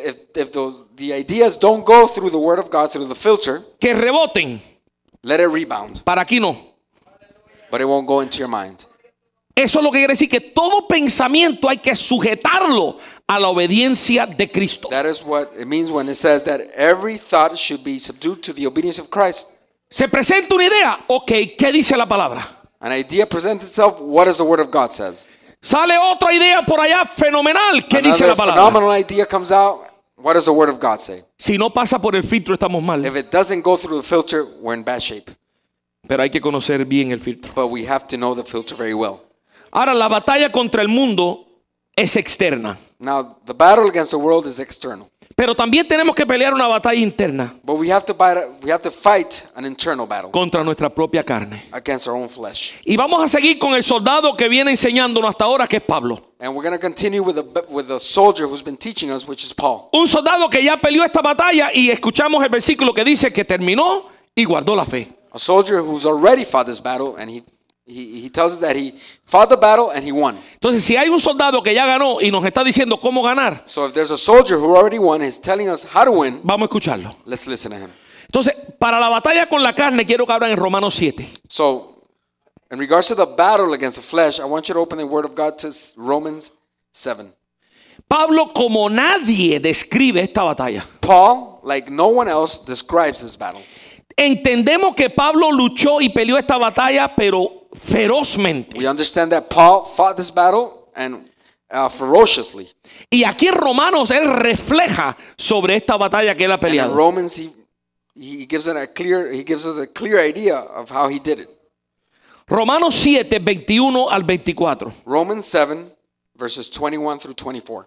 the ideas don't go through the word of God, through the filter, que reboten. let it rebound. Para aquí no. But it won't go into your mind. Eso es lo que quiere decir que todo pensamiento hay que sujetarlo a la obediencia de Cristo. That is what it means when it says that every thought should be subdued to the obedience of Christ. Se presenta una idea, ok, ¿qué dice la palabra? An idea presents itself, what does the word of God says? Sale otra idea por allá fenomenal, ¿qué dice Another la palabra? phenomenal idea comes out, what does the word of God say? Si no pasa por el filtro estamos mal, If it doesn't go through the filter, we're in bad shape. pero hay que conocer bien el filtro. But we have to know the filter very well. Ahora, la batalla contra el mundo es externa, Now, the battle against the world is external. pero también tenemos que pelear una batalla interna But we have to fight an internal battle contra nuestra propia carne. against our own flesh. Y vamos a seguir con el soldado que viene enseñándonos hasta ahora, que es Pablo. And we're going to continue with the soldier who's been teaching us, which is Paul. Un soldado que ya peleó esta batalla y escuchamos el versículo que dice que terminó y guardó la fe. A soldier who's already fought this battle, and he tells us that he fought the battle and he won. Entonces, si hay un soldado que ya ganó y nos está diciendo cómo ganar, So if there's a soldier who already won, he's telling us how to win, vamos a escucharlo. let's listen to him. Entonces, para la batalla con la carne, quiero que abran en Romanos 7. So, in regards to the battle against the flesh, I want you to open the word of God to Romans 7. Pablo, como nadie, describe esta batalla. Paul, like no one else, describes this battle. Entendemos que Pablo luchó y peleó esta batalla, pero ferozmente. We understand that Paul fought this battle and ferociously. Y aquí en Romanos él refleja sobre esta batalla que él ha And in peleado. Romans, he gives us a clear idea of how he did it. Romanos 7, 21 al 24. Romans 7, verses 21 through 24.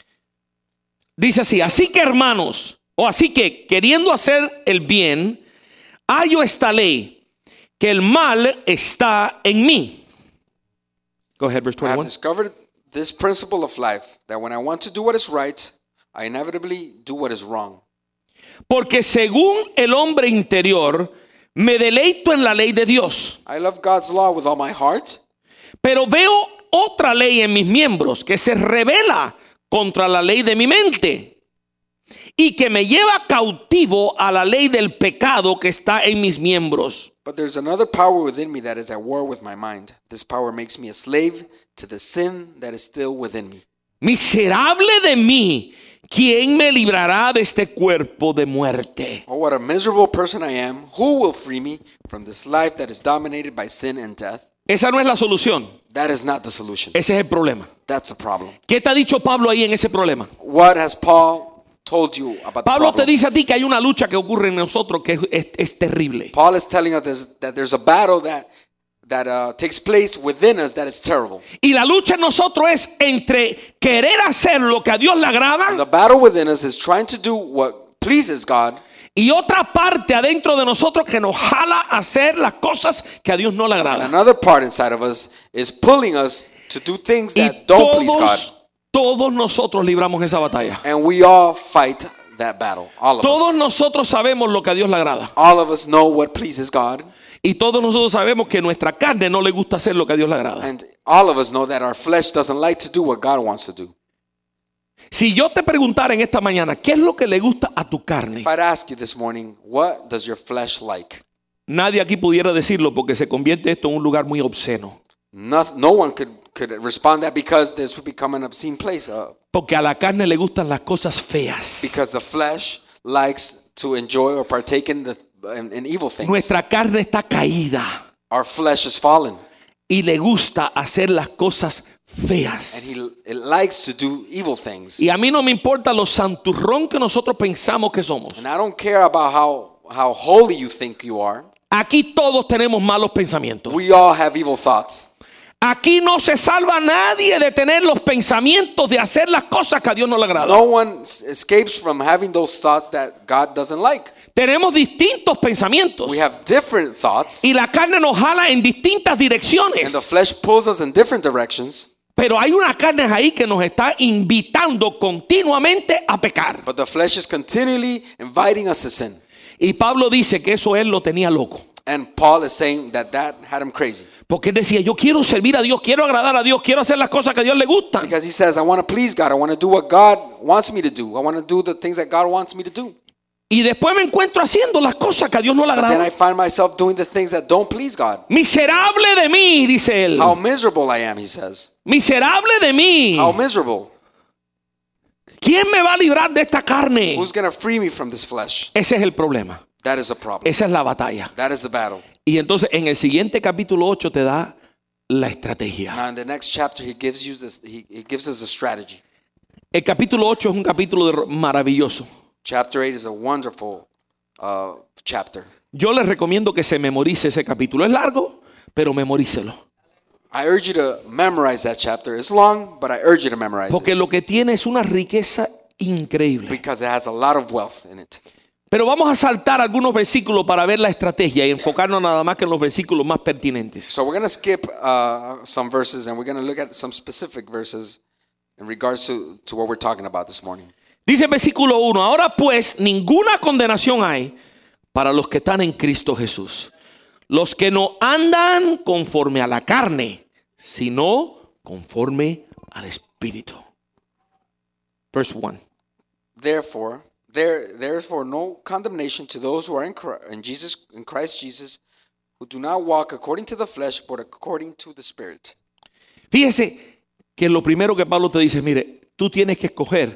Dice así, así que hermanos, o así que queriendo hacer el bien, hallo esta ley, que el mal está en mí. Go ahead, verse I have 21. discovered this principle of life, that when I want to do what is right, I inevitably do what is wrong. Porque según el hombre interior, me deleito en la ley de Dios. I love God's law with all my heart, Pero veo otra ley en mis miembros que se revela contra la ley de mi mente y que me lleva cautivo a la ley del pecado que está en mis miembros. but there's another power within me that is at war with my mind. This power makes me a slave to the sin that is still within me. Miserable de mí, ¿quién me librará de este cuerpo de muerte? Oh, what a miserable person I am. Who will free me from this life that is dominated by sin and death? Esa no es la solución. That is not the solution. Ese es el problema. That's the problem. ¿Qué te ha dicho Pablo ahí en ese problema? What has Paul told you about the Pablo te problem? dice a ti que hay una lucha que ocurre en nosotros que es terrible. Paul is telling us that there's a battle that takes place within us that is terrible. Y la lucha en nosotros es entre querer hacer lo que a Dios le agrada And the battle within us is trying to do what pleases God, y otra parte adentro de nosotros que nos jala a hacer las cosas que a Dios no le and agradan. another part inside of us is pulling us to do things Y that don't please God. todos nosotros libramos esa batalla. And we all fight that battle. All of Todos us. nosotros sabemos lo que a Dios le agrada. All of us know what pleases God. Y todos nosotros sabemos que nuestra carne no le gusta hacer lo que a Dios le agrada. And all of us know that our flesh doesn't like to do what God wants to do. Si yo te preguntara en esta mañana, ¿qué es lo que le gusta a tu carne? If I'd ask you this morning, what does your flesh like? Nadie aquí pudiera decirlo porque se convierte esto en un lugar muy obsceno. No one could respond that because this would become an obscene place. Porque a la carne le gustan las cosas feas. Because the flesh likes to enjoy or partake in evil things. Nuestra carne está caída Our flesh is fallen, y le gusta hacer las cosas feas. and it likes to do evil things. Y a mí no me importa lo santurrón que nosotros pensamos que somos. And I don't care about how holy you think you are. Aquí todos tenemos malos pensamientos. We all have evil thoughts. Aquí no se salva nadie de tener los pensamientos de hacer las cosas que a Dios no le agrada. No one escapes from having those thoughts that God doesn't like. Tenemos distintos pensamientos We have different thoughts, y la carne nos jala en distintas direcciones. and the flesh pulls us in different directions. Pero hay una carne ahí que nos está invitando continuamente a pecar. But the flesh is continually inviting us to sin. Y Pablo dice que eso él lo tenía loco. And Paul is saying that had him crazy. Porque él decía, yo quiero servir a Dios, quiero agradar a Dios, quiero hacer las cosas que a Dios le gustan. Because he says, I want to please God. I want to do what God wants me to do. I want to do the things that God wants me to do. Y después me encuentro haciendo las cosas que a Dios no le But then I agradan. find myself doing the things that don't please God. Miserable de mí, dice él. How miserable I am, he says. Miserable de mí. How miserable. ¿Quién me va a librar de esta carne? Who's going to free me from this flesh? Ese es el problema. That is the problem. Esa es la batalla. That is the battle. Y entonces en el siguiente capítulo 8 te da la estrategia. Now in the next chapter, he gives us a strategy. El capítulo 8 es un capítulo maravilloso. Chapter 8 is a wonderful chapter. Yo les recomiendo que se memorice ese capítulo. Es largo, pero memorícelo. I urge you to memorize that chapter. It's long, but I urge you to memorize Porque it lo que tiene es una riqueza increíble. because it has a lot of wealth in it. Pero vamos a saltar algunos versículos para ver la estrategia y enfocarnos nada más que en los versículos más pertinentes. So we're going to skip some verses and we're going to look at some specific verses in regards to what we're talking about this morning. Dice el versículo 1, ahora pues ninguna condenación hay para los que están en Cristo Jesús. Los que no andan conforme a la carne, sino conforme al Espíritu. Verse 1. Therefore, therefore no condemnation to those who are in Christ Jesus, who do not walk according to the flesh, but according to the Spirit. Fíjese que lo primero que Pablo te dice, mire, tú tienes que escoger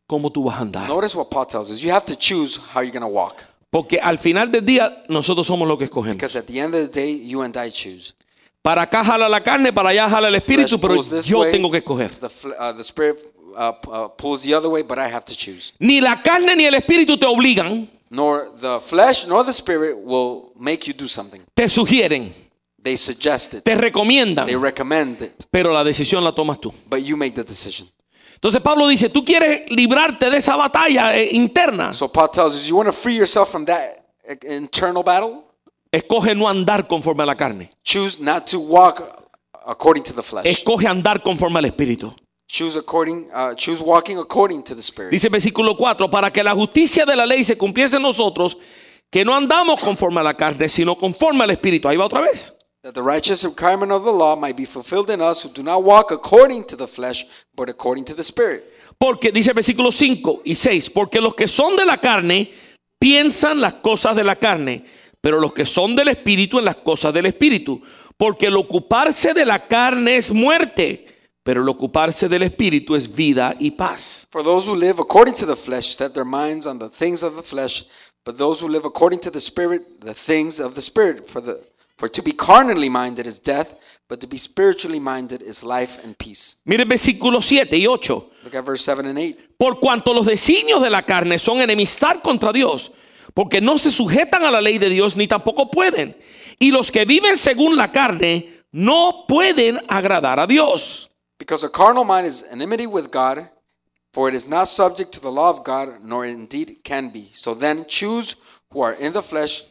cómo tú vas a andar. Notice what Paul tells us. You have to choose how you're going to walk. Porque al final del día nosotros somos los que escogemos. Because at the end of the day, you and I choose. Para acá jala la carne, para allá jala el espíritu, Flesh pero pulls this yo way, tengo que escoger. The spirit pulls the other way, but I have to choose. Ni la carne ni el espíritu te obligan, Nor the flesh nor the spirit will make you do something. te sugieren, They suggest it. te recomiendan, They recommend it. pero la decisión la tomas tú. But you make the decision. Entonces Pablo dice, tú quieres librarte de esa batalla interna, So Paul tells us, you want to free yourself from that internal battle? escoge no andar conforme a la carne, Choose not to walk according to the flesh. escoge andar conforme al espíritu. Choose walking according to the spirit. Dice versículo 4, para que la justicia de la ley se cumpliese en nosotros, que no andamos conforme a la carne, sino conforme al espíritu. Ahí va otra vez. That the righteous requirement of the law might be fulfilled in us who do not walk according to the flesh, but according to the spirit. Porque dice versículos 5 y 6, porque los que son de la carne piensan las cosas de la carne, pero los que son del espíritu en las cosas del espíritu. Porque el ocuparse de la carne es muerte, pero el ocuparse del espíritu es vida y paz. For those who live according to the flesh set their minds on the things of the flesh, but those who live according to the spirit, the things of the spirit. For to be carnally minded is death, but to be spiritually minded is life and peace. Mire versículos 7 y 8. Look at verse 7 and 8. Por cuanto los designios de la carne son enemistad contra Dios, porque no se sujetan a la ley de Dios ni tampoco pueden. Y los que viven según la carne no pueden agradar a Dios. Because a carnal mind is enmity with God, for it is not subject to the law of God, nor indeed can be. So then choose who are in the flesh,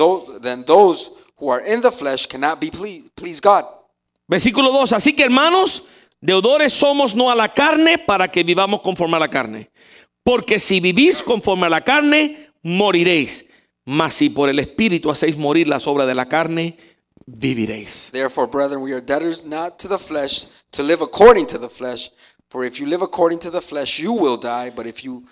those who are in the flesh cannot be please God. Versículo 2. Así que hermanos, deudores somos no a la carne para que vivamos conforme a la carne. Porque si vivís conforme a la carne, moriréis. Mas si por el Espíritu hacéis morir las obras de la carne, viviréis. Therefore, brethren, we are debtors not to the flesh, to live according to the flesh. For if you live according to the flesh, you will die. But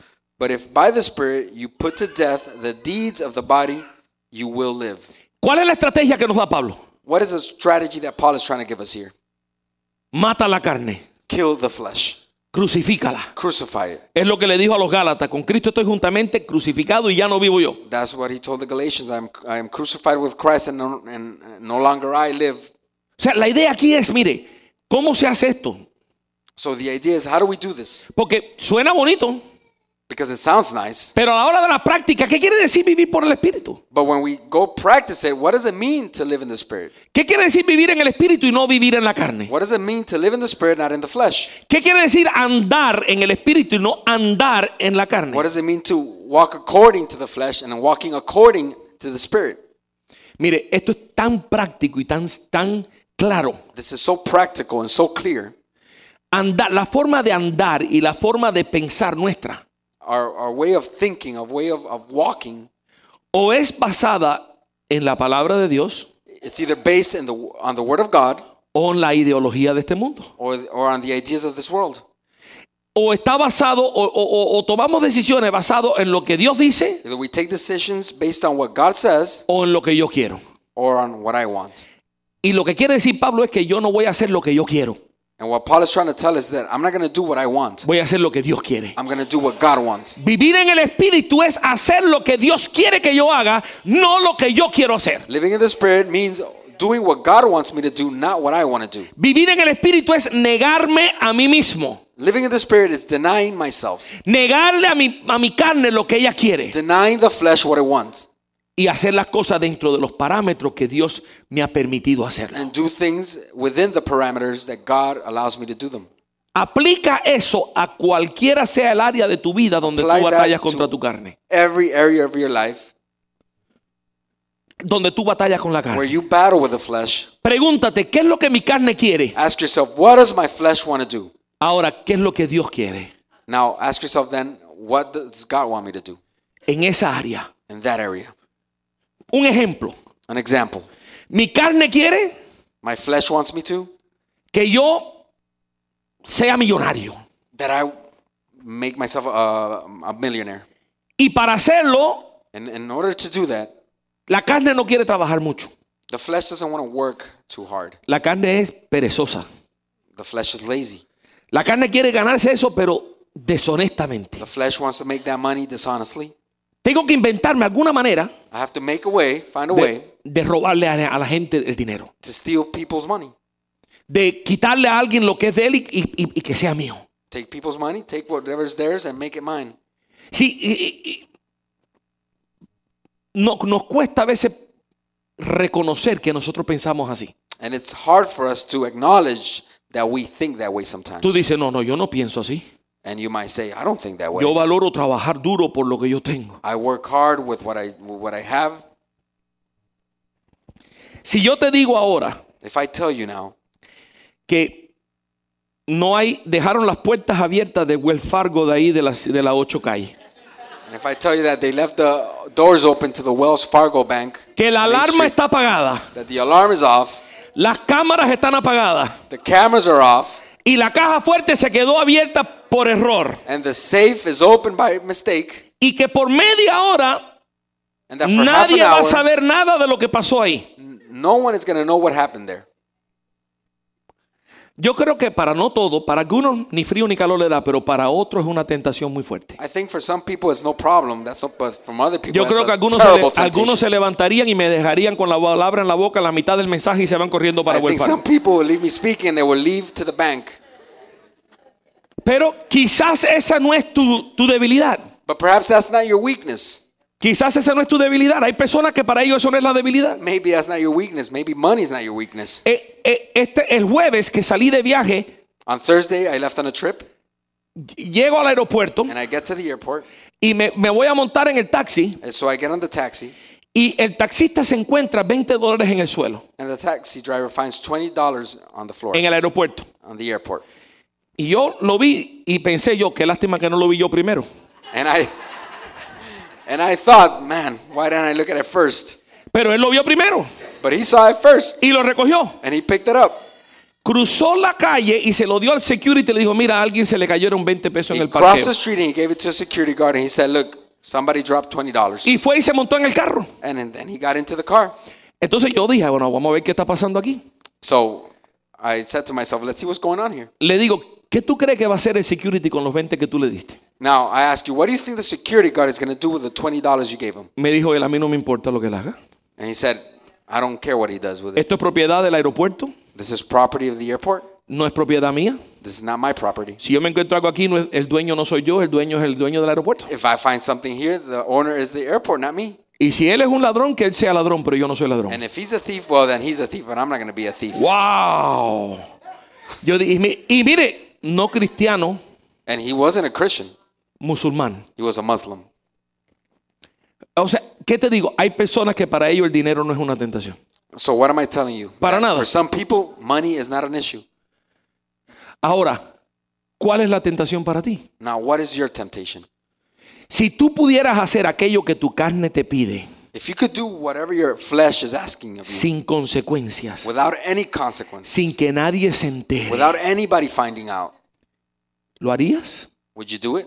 if by the Spirit you put to death the deeds of the body, you will live. ¿Cuál es la estrategia que nos da Pablo? What is the strategy that Paul is trying to give us here? Mata la carne, Kill the flesh. crucifícala. Crucify it. Es lo que le dijo a los Gálatas: con Cristo estoy juntamente crucificado y ya no vivo yo. That's what he told the Galatians. I am crucified with Christ, and no longer I live. O sea, la idea aquí es, mire, ¿cómo se hace esto? So the idea is, how do we do this? Porque suena bonito, Because it sounds nice, pero a la hora de la práctica, ¿qué quiere decir vivir por el Espíritu? but when we go practice it, what does it mean to live in the Spirit? ¿Qué quiere decir vivir en el Espíritu y no vivir en la carne? What does it mean to live in the Spirit, not in the flesh? ¿Qué quiere decir andar en el Espíritu y no andar en la carne? What does it mean to walk according to the flesh and walking according to the Spirit? Mire, esto es tan práctico y tan claro. This is so practical and so clear. Andar, la forma de andar y la forma de pensar nuestra Our way of thinking, our way of walking, o es basada en la palabra de Dios it's either based on the Word of God o en la ideología de este mundo. or on the ideas of this world. O está basado o tomamos decisiones basado en lo que Dios dice Either we take decisions based on what God says o en lo que yo quiero. or on what I want. Y lo que quiere decir Pablo es que yo no voy a hacer lo que yo quiero. And what Paul is trying to tell us is that I'm not going to do what I want. Voy a hacer lo que Dios quiere. I'm going to do what God wants. Vivir en el Espíritu es hacer lo que Dios quiere que yo haga, no lo que yo quiero hacer. Living in the Spirit means doing what God wants me to do, not what I want to do. Vivir en el Espíritu es negarme a mí mismo. Living in the Spirit is denying myself, Negarle a mi carne lo que ella quiere. denying the flesh what it wants, Y hacer las cosas dentro de los parámetros que Dios me ha permitido hacer. and do things within the parameters that God allows me to do them. Aplica eso a cualquiera sea el área de tu vida donde Apply tú that batallas to contra tu carne. Every area of your life Donde tú batallas con la where carne. you battle with the flesh, Pregúntate, ¿qué es lo que mi carne quiere? ask yourself, what does my flesh want to do? Ahora, ¿qué es lo que Dios quiere? Now ask yourself then, what does God want me to do En esa área. in that area? Un ejemplo. An example. Mi carne quiere My flesh wants me to, que yo sea millonario. that I make myself a millionaire. Y para hacerlo, And in order to do that, la carne no quiere trabajar mucho. the flesh doesn't want to work too hard. La carne es perezosa. The flesh is lazy. La carne quiere ganarse eso, pero deshonestamente. The flesh wants to make that money dishonestly. Tengo que inventarme alguna manera I have to make a way, find a way de robarle a la gente el dinero. to steal people's money. De quitarle a alguien lo que es de él y que sea mío. Take people's money, take whatever's theirs and make it mine. Sí, no, nos cuesta a veces reconocer que nosotros pensamos así. And it's hard for us to acknowledge that we think that way sometimes. Tú dices, no, yo no pienso así. And you might say, I don't think that way. Yo valoro trabajar duro por lo que yo tengo. I work hard with what I have. Si yo te digo ahora If I tell you now que no hay, dejaron las puertas abiertas de Wells Fargo de ahí de la 8 calle. and if I tell you that they left the doors open to the Wells Fargo Bank, Que la on Main alarma Street, está apagada. that the alarm is off, Las cámaras están apagadas. the cameras are off, Y la caja fuerte se quedó abierta por error. and the safe is open by mistake, Y que por media hora and that for half an nadie va a hour, saber nada de lo que pasó ahí. no one is going to know what happened there. Yo creo que para no todo, para algunos ni frío ni calor le da, pero para otros es una tentación muy fuerte. I think for some people it's no problem. But from other people Yo creo que it's a terrible algunos temptation. se levantarían y me dejarían con la palabra en la boca a la mitad del mensaje y se van corriendo para I think Wells some Fargo. people will leave me speaking. They will leave to the bank. Pero quizás esa no es tu debilidad. But perhaps that's not your weakness. Quizás esa no es tu debilidad. Hay personas que para ellos eso no es la debilidad. Maybe that's not your weakness. Maybe money is not your weakness. El jueves que salí de viaje, On Thursday, I left on a trip, llego al aeropuerto and I get to the airport. y me voy a montar en el taxi And so I get on the taxi, y el taxista se encuentra $20 en el suelo, and the taxi driver finds $20 on the floor en el aeropuerto. on the airport. Y yo lo vi y pensé yo, qué lástima que no lo vi yo primero. And I thought, man, why didn't I look at it first? Pero él lo vio primero But he saw it first, y lo recogió. and he picked it up. Cruzó la calle y se lo dio al security y le dijo, mira, a alguien se le cayeron 20 pesos en He el crossed parqueo. the street and he gave it to a security guard, and he said, look, somebody dropped $20. Y fue y se montó en el carro. And then he got into the car. Entonces yo dije, bueno, vamos a ver qué está pasando aquí. So I said to myself, let's see what's going on here. Le digo, ¿qué tú crees que va a hacer el security con los 20 que tú le diste? Now, I ask you, what do you think the security guard is going to do with the $20 you gave him? Me dijo él, a mí no me importa lo que él haga. And he said, I don't care what he does with it. Esto es propiedad del aeropuerto, This is property of the airport. no es propiedad mía. This is not my property. Si yo me encuentro algo aquí, el dueño no soy yo, el dueño es el dueño del aeropuerto. If I find something here, the owner is the airport, not me. Y si él es un ladrón, que él sea ladrón, pero yo no soy ladrón. And if he's a thief, well, then he's a thief, but I'm not going to be a thief. ¡Wow! Yo dije, y mire, no cristiano, And he wasn't a Christian. musulmán. He was a Muslim. O sea, ¿qué te digo? Hay personas que para ellos el dinero no es una tentación. So what am I telling you? Para That nada. For some people, money is not an issue. Ahora, ¿cuál es la tentación para ti? Now, what is your temptation? Si tú pudieras hacer aquello que tu carne te pide, If you could do whatever your flesh is asking of you sin consecuencias, without any consequences, sin que nadie se entere, without anybody finding out, ¿lo harías? would you do it?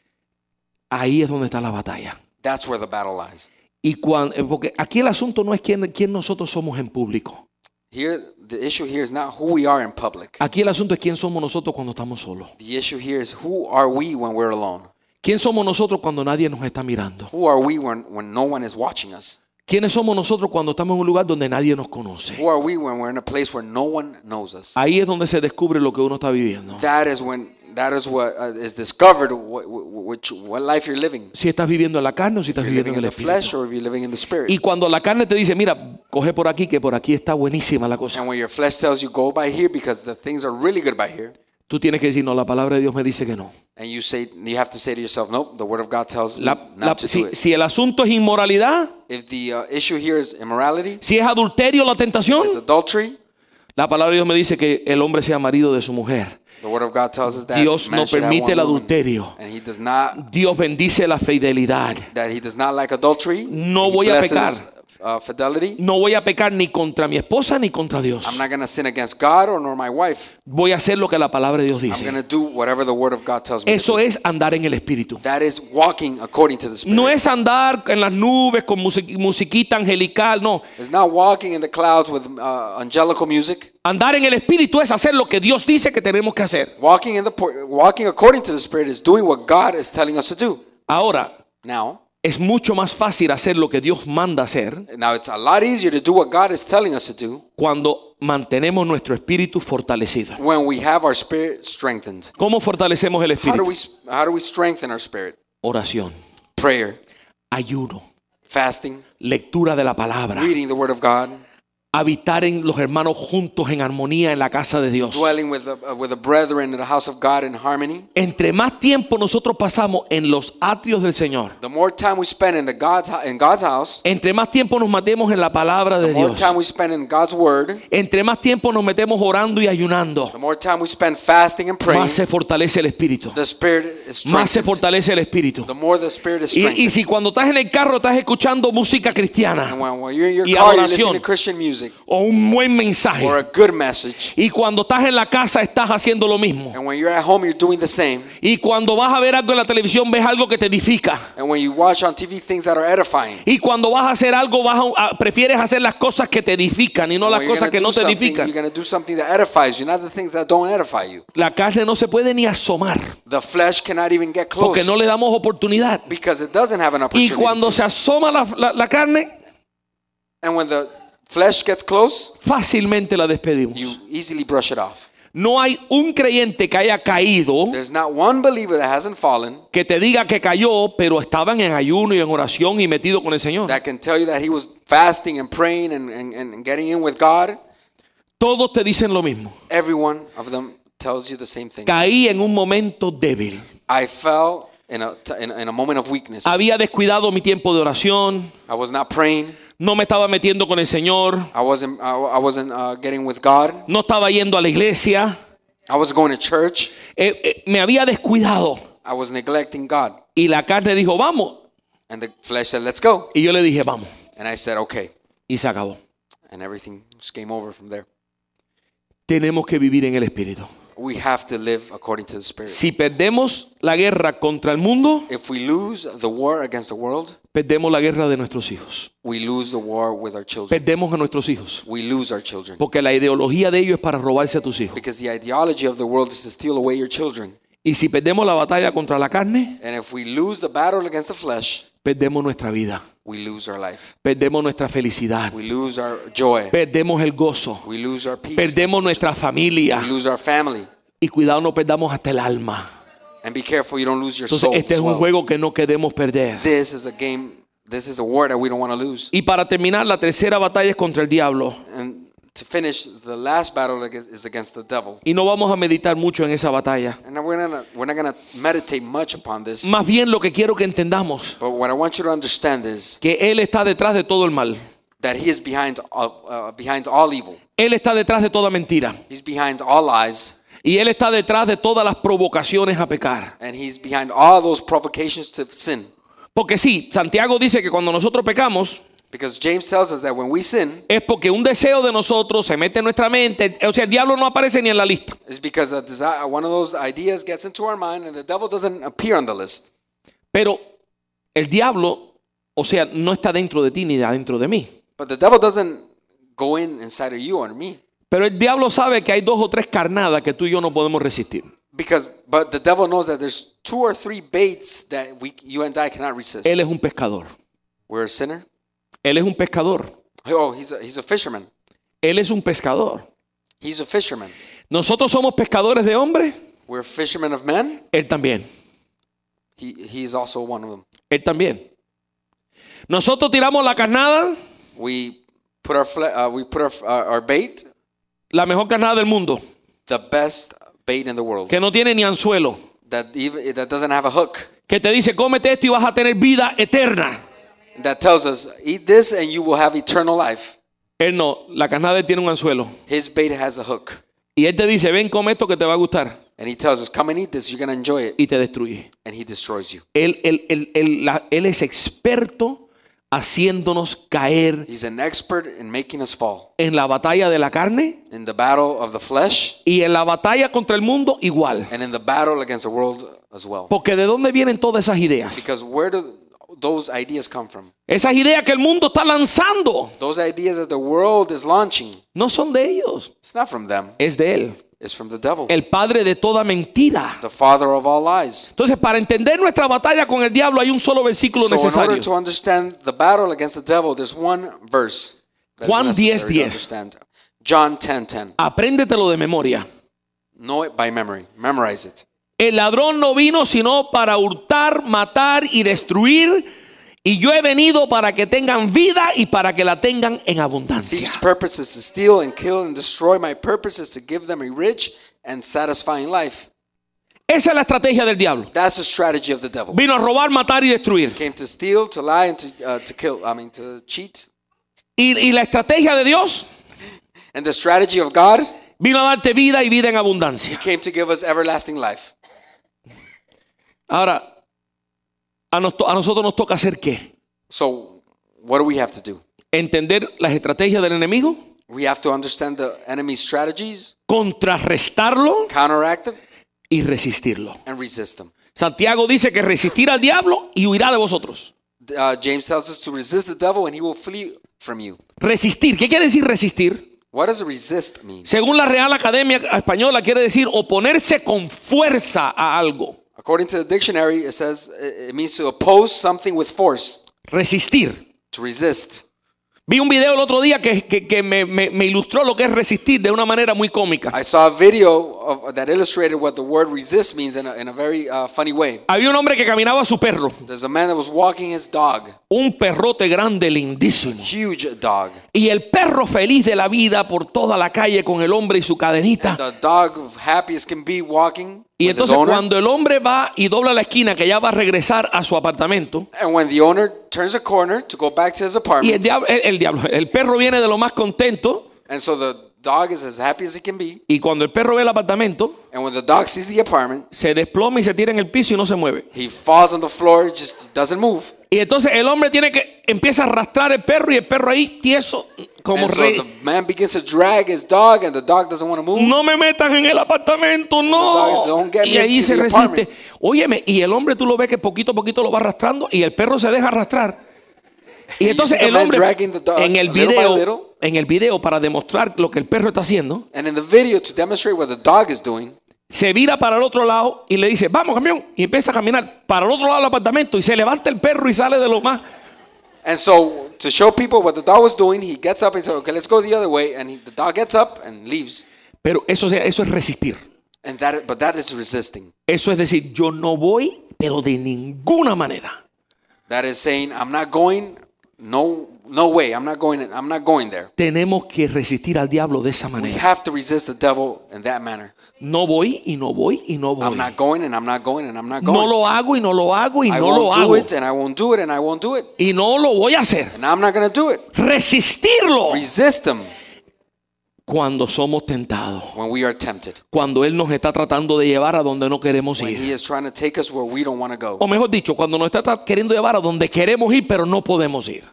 Ahí es donde está la batalla. That's where the battle lies. Y porque aquí el asunto no es quién nosotros somos en público. Here, the issue here is not who we are in public. Aquí el asunto es quién somos nosotros cuando estamos solos. The issue here is who are we when we're alone? ¿Quién somos nosotros cuando nadie nos está mirando? Who are we when no one is watching us? ¿Quiénes somos nosotros cuando estamos en un lugar donde nadie nos conoce? Who are we when we're in a place where no one knows us? Ahí es donde se descubre lo que uno está viviendo. That is what is discovered what life you're living. Si estás viviendo en la carne o si If estás you're viviendo living en in el the flesh espíritu. or if you're living in the spirit. Y cuando la carne te dice, mira, coge por aquí, que por aquí está buenísima la cosa. And when your flesh tells you go by here because the things are really good by here, Tú tienes que decir, no, la palabra de Dios me dice que no. and you have to say to yourself, nope, the word of God tells me not to do it. Si el asunto es inmoralidad, If the issue here is immorality, si es adulterio la tentación, if it's adultery, la palabra de Dios me dice que el hombre sea marido de su mujer. the word of God tells us that Dios man no should have permite one el woman, adulterio. and he does not Dios bendice la fidelidad. that he does not like adultery. No He voy a blesses pecar. fidelity. No voy a pecar ni contra mi esposa ni contra Dios. I'm not going to sin against God or nor my wife. Voy a hacer lo que la palabra de Dios I'm going dice. to do whatever the word of God tells me to Eso do. es andar en el Espíritu. That is walking according to the Spirit. No es andar en las nubes con musiquita angelical, no. It's not walking in the clouds with angelical music. Andar en el Espíritu es hacer lo que Dios dice que tenemos que hacer. Walking according to the Spirit is doing what God is telling us to do. Ahora, Now es mucho más fácil hacer lo que Dios manda hacer it's a lot easier to do what God is telling us to do cuando mantenemos nuestro espíritu fortalecido. when we have our spirit strengthened. ¿Cómo fortalecemos el How do espíritu? we strengthen our spirit? Oración, Prayer, ayuno, fasting, lectura de la palabra, reading the word of God, habitar en los hermanos juntos en armonía en la casa de Dios. dwelling with the brethren in the house of God in harmony. Entre más tiempo nosotros pasamos en los atrios del Señor, The more time we spend in God's house, entre más tiempo nos metemos en la palabra de the more Dios, time we spend in God's word, entre más tiempo nos metemos orando y ayunando, the more time we spend fasting and praying, más se fortalece el espíritu. the spirit is Más se strengthened. fortalece el espíritu. The more the spirit is Y strengthened. si cuando estás en el carro estás escuchando música cristiana And when you're in your y car, you're adoración. listening to Christian music o un buen mensaje, or a good message. y cuando estás en la casa estás haciendo lo mismo, And when you're at home, you're doing the same. y cuando vas a ver algo en la televisión ves algo que te edifica, And when you watch on TV things that are edifying. y cuando vas a hacer algo prefieres hacer las cosas que te edifican y no And las when you're cosas que gonna no do te something, edifican. you're going to do something that edifies you, not the things that don't edify you. La carne no se puede ni asomar The flesh cannot even get porque close no le damos oportunidad, because it doesn't have an y opportunity cuando to. se asoma la carne And when the flesh gets close, fácilmente la despedimos. you easily brush it off. No hay un creyente que haya caído There's not one believer that hasn't fallen que te diga que cayó, pero estaban en ayuno y en oración y metido con el Señor. that can tell you that he was fasting and praying and getting in with God. Todos te dicen lo mismo. Every one of them tells you the same thing. Caí en un momento débil. I fell in a moment of weakness. Había descuidado mi tiempo de oración. I was not praying. No me estaba metiendo con el Señor. I wasn't getting with God. No estaba yendo a la iglesia. I was going to church. Me había descuidado. I was neglecting God. Y la carne dijo, vamos. And the flesh said, let's go. Y yo le dije, vamos. And I said, okay. Y se acabó. And everything just came over from there. Tenemos que vivir en el Espíritu. We have to live according to the Spirit. Si perdemos la guerra contra el mundo, If we lose the war against the world, perdemos la guerra de nuestros hijos. we lose the war with our children. Perdemos a nuestros hijos. We lose our children. Porque la ideología de ellos es para robarse a tus hijos. Because the ideology of the world is to steal away your children. Y si perdemos la batalla contra la carne, And if we lose the battle against the flesh, perdemos nuestra vida. we lose our life. Perdemos nuestra felicidad. We lose our joy. Perdemos el gozo. We lose our peace. Perdemos nuestra familia. We lose our family. Y cuidado, no perdamos hasta el alma. And be careful you don't lose your Entonces, soul este as es un well. juego que no queremos perder. This is a game, this is a war that we don't want to lose. Y para terminar, la tercera batalla es contra el diablo. And to finish, the last battle is against the devil. Y no vamos a meditar mucho en esa batalla. And we're not going to meditate much upon this. Más bien lo que quiero que entendamos, But what I want you to understand is que Él está detrás de todo el mal. that he is behind all evil. Él está detrás de toda mentira. He's behind all lies. Y Él está detrás de todas las provocaciones a pecar. And he's behind all those provocations to sin. Porque sí, Santiago dice que cuando nosotros pecamos, Because James tells us that when we sin, es porque un deseo de nosotros se mete en nuestra mente. O sea, el diablo no aparece ni en la lista. it's because one of those ideas gets into our mind and the devil doesn't appear on the list. Pero el diablo, o sea, no está dentro de ti ni adentro de mí. But the devil doesn't go inside of you or me. Pero el diablo sabe que hay 2 o 3 carnadas que tú y yo no podemos resistir. But the devil knows that there's 2 or 3 baits that you and I cannot resist. Él es un pescador. We're a sinner. Él es un pescador. Oh, he's a fisherman. Él es un pescador. He's a fisherman. Nosotros somos pescadores de hombres. We're fishermen of men. Él también. He's also one of them. Él también. Nosotros tiramos la carnada, We put our bait, la mejor carnada del mundo, the best bait in the world, que no tiene ni anzuelo, that doesn't have a hook, que te dice cómete esto y vas a tener vida eterna. that tells us eat this and you will have eternal life. Él no, la carnada tiene un anzuelo. His bait has a hook. Y él te dice, ven, come esto que te va a gustar. And he tells us, come and eat this, you're going to enjoy it. Y te destruye. And he destroys you. Él es experto haciéndonos caer He's an expert in making us fall. en la batalla de la carne In the battle of the flesh y en la batalla contra el mundo igual. and in the battle against the world as well. Porque ¿de dónde vienen todas esas ideas? Because where do those ideas come from? Esas ideas que el mundo está lanzando Those ideas that the world is launching, no son de ellos, it's not from them. es de él, It's from the devil, el padre de toda mentira. the father of all lies. Entonces, para entender nuestra batalla con el diablo hay un solo versículo So in order necesario. to understand the battle against the devil, there's one verse that is Juan necessary 10:10. to understand. John 10:10. Apréndetelo de memoria. Know it by memory. Memorize it. El ladrón no vino sino para hurtar, matar y destruir. Y yo he venido para que tengan vida y para que la tengan en abundancia. Thief's purpose is to steal and kill and destroy. My purpose is to give them a rich and satisfying life. Esa es la estrategia del diablo. That's the strategy of the devil. Vino a robar, matar y destruir. Came to steal, to lie, and to kill. To cheat. Y la estrategia de Dios And the strategy of God, vino a darte vida y vida en He abundancia. came to give us everlasting life. Ahora, a nosotros nos toca hacer ¿qué? So, what do we have to do? Entender las estrategias del enemigo, We have to understand the enemy's strategies, contrarrestarlo counteract them, y resistirlo. and resist them. Santiago dice que resistir al diablo y huirá de vosotros. James tells us to resist the devil and he will flee from you. Resistir, ¿qué quiere decir resistir? What does resist mean? Según la Real Academia Española quiere decir oponerse con fuerza a algo. According to the dictionary, it says it means to oppose something with force, Resistir. to resist. Vi un video el otro día que me ilustró lo que es resistir de una manera muy cómica. I saw a video that illustrated what the word resist means in a very funny way. Había un hombre que caminaba a su perro, There's a man that was walking his dog, un perrote grande, lindísimo. huge dog. Y el perro feliz de la vida por toda la calle con el hombre y su cadenita. The dog, happy as can be, walking Y with his entonces owner. cuando el hombre va y dobla la esquina, que ya va a regresar a su apartamento, And when the owner turns a corner to go back to his y apartment, el perro viene de lo más contento, and so the dog is as happy as he can be, y cuando el perro ve el apartamento, and when the dog sees the apartment, se desploma y se tira en el piso y no se mueve. he falls on the floor, just doesn't move. Y entonces el hombre empieza a arrastrar el perro y el perro ahí tieso como And so rey. the man begins to drag his dog, and the dog doesn't want to move. No me metan en el apartamento, The dog is, no. "Don't get me Y ahí into se the resiste. apartment." Óyeme, y el hombre tú lo ves que poquito a poquito lo va arrastrando y el perro se deja arrastrar. Y You entonces see the el man hombre dragging the dog en el video para demostrar lo que el perro está haciendo, And in the video, to demonstrate what the dog is doing, se vira para el otro lado y le dice, vamos camión, y empieza a caminar para el otro lado del apartamento y se levanta el perro y sale de lo más. and so to show people what the dog was doing, he gets up and says, "Okay, let's go the other way." And the dog gets up and leaves. Pero eso es resistir. But that is resisting. Eso es decir, yo no voy, pero de ninguna manera. That is saying, "I'm not going. No way. I'm not going there." Tenemos que resistir al diablo de esa We manera. have to resist the devil in that manner. No voy y no voy y no voy. I'm not going, and I'm not going, and I'm not No going. lo hago y no lo hago y I no lo won't do hago. it, and I won't do it, and I won't do it, Y no lo voy a hacer. and I'm not going to do it. Resistirlo Resist him cuando somos tentados. when we are tempted. Cuando Él nos está tratando de llevar a donde no queremos When ir. he is trying to take us where we don't want to go. O mejor dicho, cuando nos está queriendo llevar a donde queremos ir, pero no podemos ir.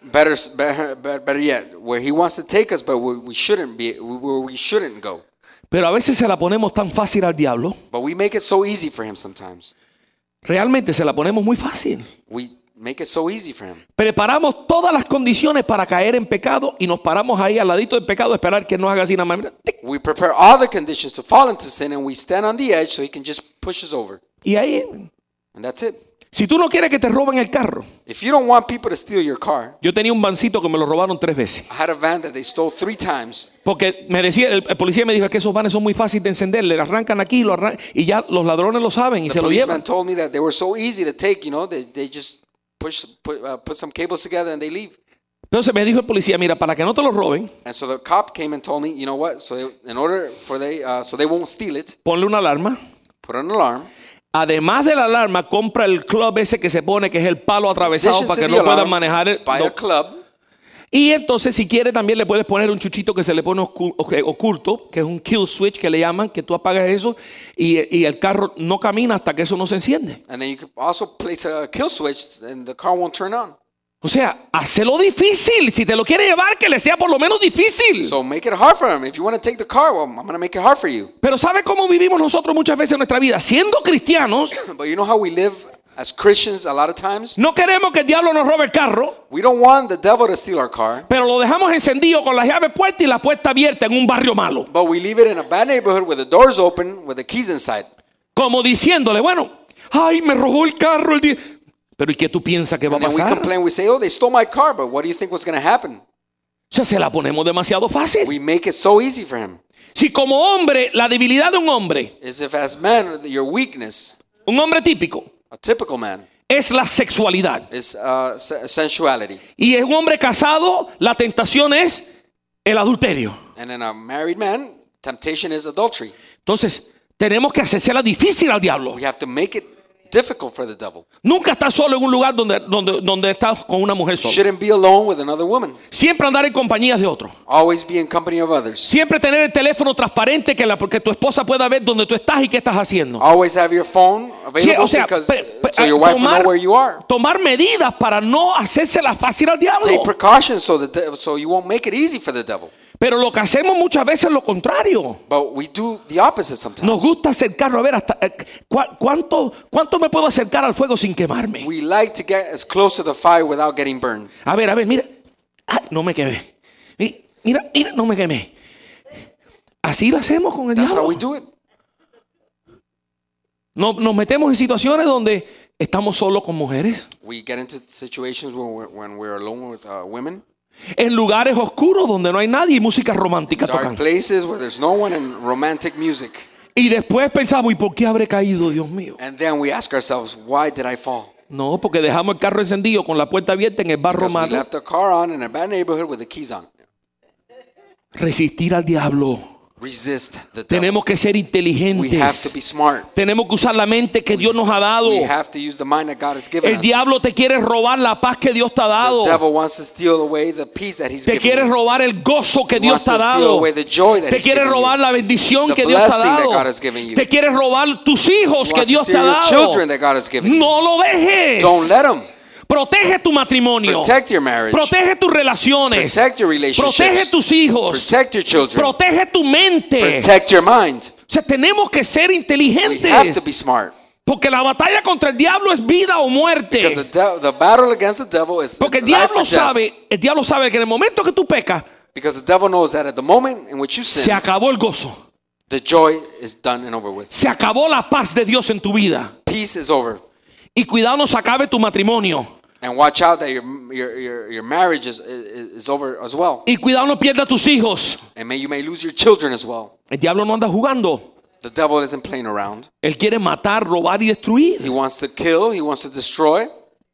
Better yet, where he wants to take us, but where we shouldn't go. Pero a veces se la ponemos tan fácil al diablo. But we make it so easy for him sometimes. Realmente se la ponemos muy fácil. We make it so easy for him. Preparamos todas las condiciones para caer en pecado y nos paramos ahí al ladito del pecado a esperar que nos haga así nada más. Mira, tic. We prepare all the conditions to fall into sin, and we stand on the edge so he can just push us over. Y ahí, And that's it. si tú no quieres que te roben el carro. If you don't want people to steal your car, Yo tenía un vancito que me lo robaron 3 veces. I had a van that they stole 3 times. Porque me decía, el policía me dijo que esos vanes son muy fáciles de encender. Le arrancan aquí y ya los ladrones lo saben y The se lo llevan. policeman told me that they were so easy to take, they just put some cables together and they leave. Entonces me dijo el policía, mira, para que no te lo roben, And so the cop came and told me, you know what? So they won't steal it, ponle una alarma. put an alarm. Además de la alarma, compra el club ese que se pone, que es el palo atravesado Addition para to que the no puedan alarm, manejar buy a club. Y entonces si quiere también le puedes poner un chuchito que se le pone oculto, que es un kill switch que le llaman, que tú apagas eso y el carro no camina hasta que eso no se enciende. And then you can also place a kill switch and the car won't turn on. O sea, hacelo difícil. Si te lo quiere llevar, que le sea por lo menos difícil. So make it hard for him. If you want to take the car, well, I'm going to make it hard for you. Pero ¿sabe cómo vivimos nosotros muchas veces en nuestra vida? Siendo cristianos, But you know how we live as Christians a lot of times? no queremos que el diablo nos robe el carro, We don't want the devil to steal our car, pero lo dejamos encendido con la llave puesta y la puerta abierta en un barrio malo. but we leave it in a bad neighborhood with the doors open with the keys inside. Como diciéndole, bueno, ay, me robó el carro el día. Pero ¿y qué tú piensas que va a And then we pasar? complain, we say, oh, they stole my car, but what do you think was going to happen? O sea, se la ponemos demasiado fácil. We make it so easy for him. Si como hombre, la debilidad de un hombre, As if as men, your weakness, un hombre típico, a typical man, es la sexualidad. is sensuality. Y en un hombre casado, la tentación es el adulterio. And in a married man, temptation is adultery. Entonces, tenemos que hacérsela difícil al diablo. We have to make it difficult for the devil. Nunca estar solo en un lugar donde estás con una mujer sola. Shouldn't be alone with another woman. Siempre andar en compañías de otros. Always be in company of others. Siempre tener el teléfono transparente porque tu esposa pueda ver dónde tú estás y qué estás haciendo. Always have your phone Sí, available o sea, because so your wife will know where you are. tomar medidas para no hacérsela fácil al diablo. Take precautions so you won't make it easy for the devil. Pero lo que hacemos muchas veces es lo contrario. But we do the opposite sometimes. Nos gusta acercarnos a ver hasta cuánto me puedo acercar al fuego sin quemarme. We like to get as close to the fire without getting burned. A ver, mira. Ay, no me quemé. Mira, no me quemé. Así lo hacemos con el That's how we diablo. do it. Nos metemos en situaciones donde estamos solos con mujeres, We get into situations when we're alone with women, en lugares oscuros donde no hay nadie y música romántica dark tocando. places where there's no one, and romantic music. Y después pensamos, ¿y por qué habré caído, Dios mío? And then we ask ourselves, why did I fall? No, porque dejamos el carro encendido con la puerta abierta en el barro Because we malo. left the car on in a bad neighborhood with the keys on. Resistir al diablo. Resist the devil. Tenemos que ser We have to inteligentes. be smart. Tenemos que usar la mente que Dios nos ha dado. We have to use the mind that God has given El us. diablo te quiere robar la paz que Dios te ha dado. The devil wants to steal away the peace that he's Te given quiere you. robar el gozo que He Dios wants te ha to steal dado. away the joy that Te he's quiere given robar you. la bendición The que Dios te ha blessing that dado. God has given you. Te quiere robar tus hijos He que wants to Dios te steal ha your dado. children that God has given you. No lo dejes. Don't let him. Protege tu matrimonio. Protect your marriage. Protege tus relaciones. Protect your relationships. Protege tus hijos. Protect your children. Protege tu mente. Protect your mind. O sea, tenemos que ser We have to inteligentes. be smart. Porque la batalla contra el diablo es vida o muerte. Because the battle against the devil is Porque el life diablo or death. sabe que en el momento que tú pecas, Because the devil knows that at the moment in which you se sin, acabó el gozo. the joy is done and over with. Se acabó la paz de Dios en tu vida. Peace is over. Y cuidado, no se acabe tu matrimonio. And watch out that your marriage is over as well. Y cuidado, no pierdas tus hijos. And you may lose your children as well. El diablo no anda jugando. The devil isn't playing around. Él quiere matar, robar y destruir. He wants to kill, he wants to destroy,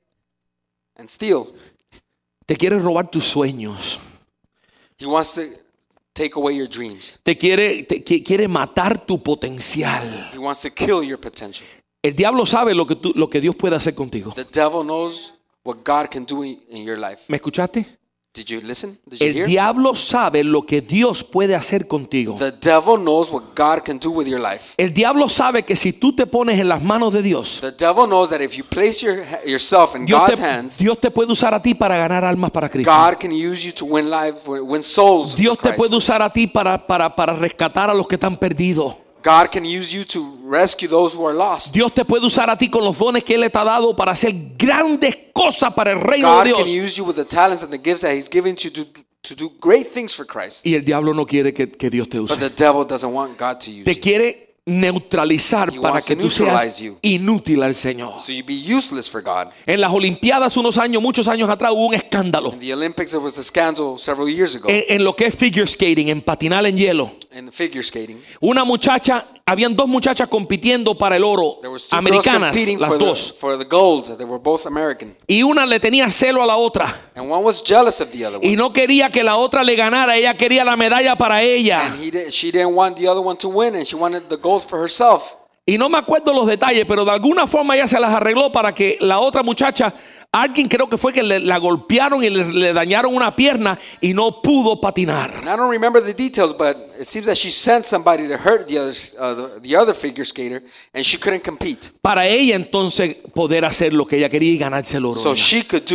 and steal. Te quiere robar tus sueños. He wants to take away your dreams. Quiere matar tu potencial. He wants to kill your potential. El diablo sabe lo que Dios puede hacer contigo. The devil knows what God can do in your life. ¿Me escuchaste? Did you listen? Did you El hear? diablo sabe lo que Dios puede hacer contigo. The devil knows what God can do with your life. El diablo sabe que si tú te pones en las manos de Dios, The devil knows that if you place yourself in God's hands, Dios te puede usar a ti para ganar almas para Cristo. God can use you to win life, win souls for Dios te Christ. puede usar a ti para rescatar a los que están perdidos. God can use you to rescue those who are lost. Dios te puede usar a ti con los dones que Él te ha dado para hacer grandes cosas para el reino God de can Dios. use you with the talents and the gifts that He's given you to do great things for Christ. Y el diablo no quiere que Dios te use. But the devil doesn't want God to use Te you. quiere neutralizar He para wants que to tú seas neutralize you. inútil al Señor. So you be useless for God. En las Olimpiadas muchos años atrás hubo un escándalo In the Olympics, there was a scandal several years ago en lo que es figure skating, en patinar en hielo. in the figure skating. Habían dos muchachas compitiendo para el oro, There was two girls americanas, competing las dos. for the gold. They were both American. Y una le tenía celo a la otra And one was jealous of the other y one. no quería que la otra le ganara, ella quería la medalla para ella. And she didn't want the other one to win, and she wanted the gold for herself. Y no me acuerdo los detalles, pero de alguna forma ella se las arregló para que la otra muchacha, alguien creo que fue que la golpearon y le dañaron una pierna y no pudo patinar. And I don't remember the details, but it seems that she sent somebody to hurt the other figure skater, and she couldn't compete. Para ella entonces poder hacer lo que ella quería y ganarse el oro. So she could do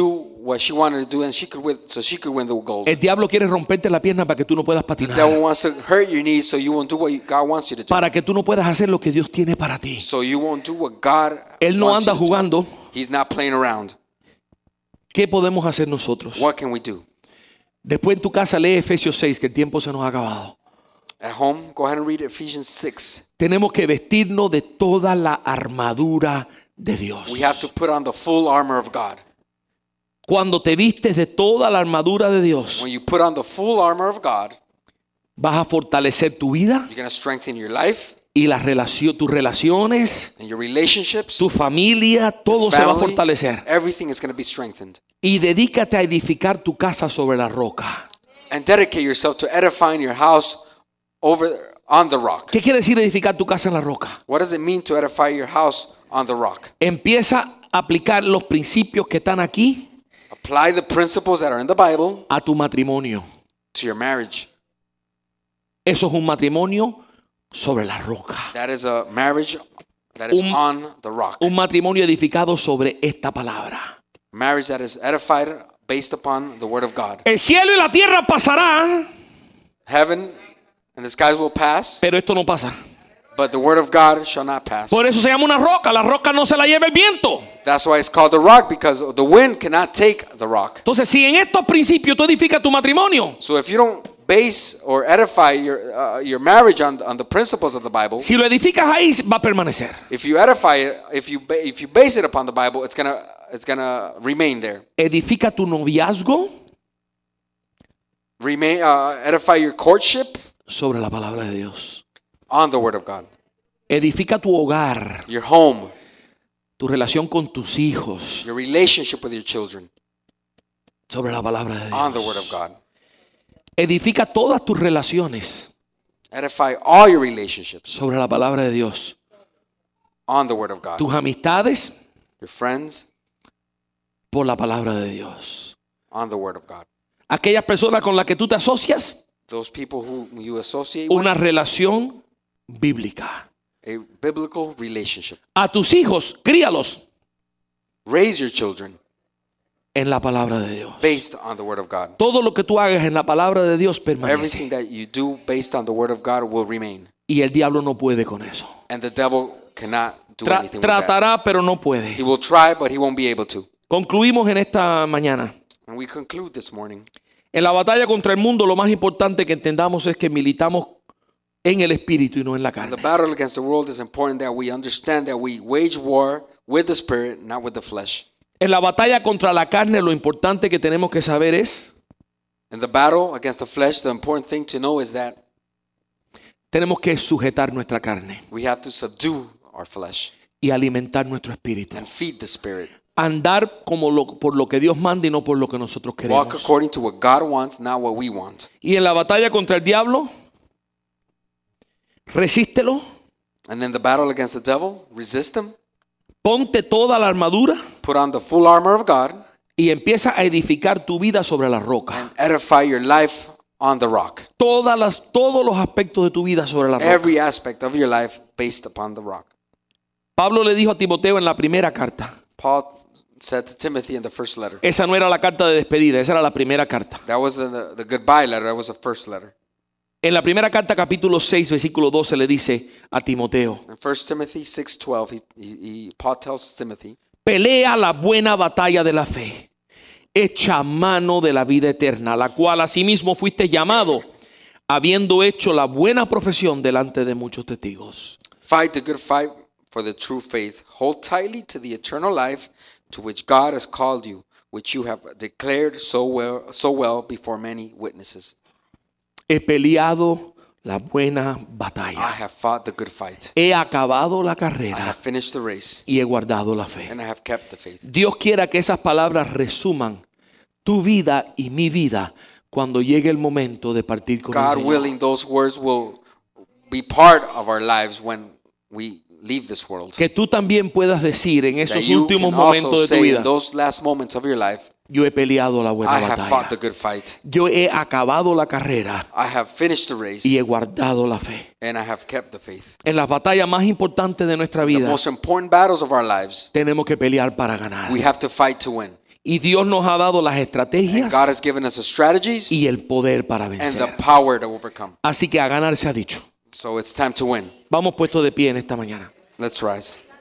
what she wanted to do, and she could win the gold. El diablo quiere romperte la pierna para que tú no puedas The devil patinar, wants to hurt your knees so you won't do what God wants you to do. para que tú no puedas hacer lo que Dios tiene para ti. So you won't do what God Él no wants anda you to do. jugando. He's not playing around. ¿Qué podemos hacer nosotros? What can we do? Después en tu casa lee Efesios 6, que el tiempo se nos ha acabado. At home, go ahead and read Ephesians 6. Tenemos que vestirnos de toda la armadura de Dios. We have to put on the full armor of God. Cuando te vistes de toda la armadura de Dios, When you put on the full armor of God, vas a fortalecer tu vida you're going to strengthen your life y tus relaciones, and your relationships, tu familia, todo se va a fortalecer. everything is going to be strengthened. Y dedícate a edificar tu casa sobre la roca. And dedicate yourself to edifying your house on the rock. ¿Qué quiere decir edificar tu casa en la roca? What does it mean to edify your house on the rock? Empieza a aplicar los principios que están aquí Apply the principles that are in the Bible a tu matrimonio. to your marriage. Eso es un matrimonio sobre la roca. That is a marriage that is on the rock. Un matrimonio edificado sobre esta palabra. Marriage that is edified based upon the word of God. El cielo y la tierra pasarán, Heaven and the skies will pass, pero esto no pasa. but the word of God shall not pass. Por eso se llama una roca. La roca no se la lleva el viento. That's why it's called the rock, because the wind cannot take the rock. Entonces, si en estos principios tú edificas tu matrimonio, So if you don't base or edify your marriage on the principles of the Bible, si lo edificas ahí, va a permanecer. if you edify it, if you base it upon the Bible, it's gonna remain there. Edifica tu noviazgo Edify your courtship sobre la palabra de Dios. on the word of God. Edifica tu hogar, Your home, tu relación con tus hijos your relationship with your children sobre la palabra de on the word of Dios. God. Edifica todas tus relaciones Edify all your relationships sobre la palabra de Dios. on the word of God. Tus amistades Your friends por la palabra de Dios. on the word of God. Aquellas personas con las que tú te asocias, Those people who you associate with, una relación bíblica. a biblical relationship. A tus hijos, críalos Raise your children en la palabra de Dios. based on the word of God. Todo lo que tú hagas en la palabra de Dios Everything permanece. that you do based on the word of God will remain. Y el diablo no puede con eso. And the devil cannot do anything with that. Tratará, pero no puede. He will try, but he won't be able to. Concluimos en esta mañana. And we conclude this morning. En la batalla contra el mundo, lo más importante que entendamos es que militamos en el espíritu y no en la The carne. battle against the world is important that we understand that we wage war with the spirit, not with the flesh. En la batalla contra la carne, lo importante que tenemos que saber es, In the battle against the flesh, the important thing to know is that tenemos que sujetar nuestra carne we have to subdue our flesh y alimentar nuestro espíritu. and feed the spirit. Andar por lo que Dios manda y no por lo que nosotros Walk queremos. according to what God wants, not what we want. Y en la batalla contra el diablo, resístelo, And in the battle against the devil, resist him, ponte toda la armadura put on the full armor of God, y empieza a edificar tu vida sobre la roca. and edify your life on the rock. Todos los aspectos de tu vida sobre la roca. Every aspect of your life based upon the rock. Pablo le dijo a Timoteo en la primera carta. Paul said to Timothy in the first letter. Esa no era la carta de despedida, esa era la primera carta. That was the goodbye letter. That was the first letter. En la primera carta, capítulo 6, versículo 12, le dice a Timoteo: In 1 Timothy 6:12, Paul tells Timothy, pelea la buena batalla de la fe, echa mano de la vida eterna, la cual asimismo fuiste llamado, habiendo hecho la buena profesión delante de muchos testigos. fight the good fight for the true faith. Hold tightly to the eternal life to which God has called you, which you have declared so well before many witnesses. He peleado la buena I batalla, have fought the good fight. he acabado la I carrera have finished the race, y he guardado la fe. and I have kept the faith. Dios quiera que esas palabras resuman tu vida y mi vida cuando llegue el momento de partir con el God Señor. willing, those words will be part of our lives when we leave this world. Que tú también puedas decir en That esos you últimos can also momentos de tu say in vida: those last moments of your life, yo he peleado la buena I have fought the batalla, good fight. yo he acabado la carrera I have finished the race, y he guardado la fe. and I have kept the faith. En las batallas más importantes de nuestra The vida most important battles of our lives, tenemos que pelear para ganar. we have to fight to win. Y Dios nos ha dado las And estrategias God has given us the strategies y el poder para and the vencer. power to overcome. Así que a ganar se ha dicho. So it's time to win. Vamos puestos de pie en esta mañana. Let's rise.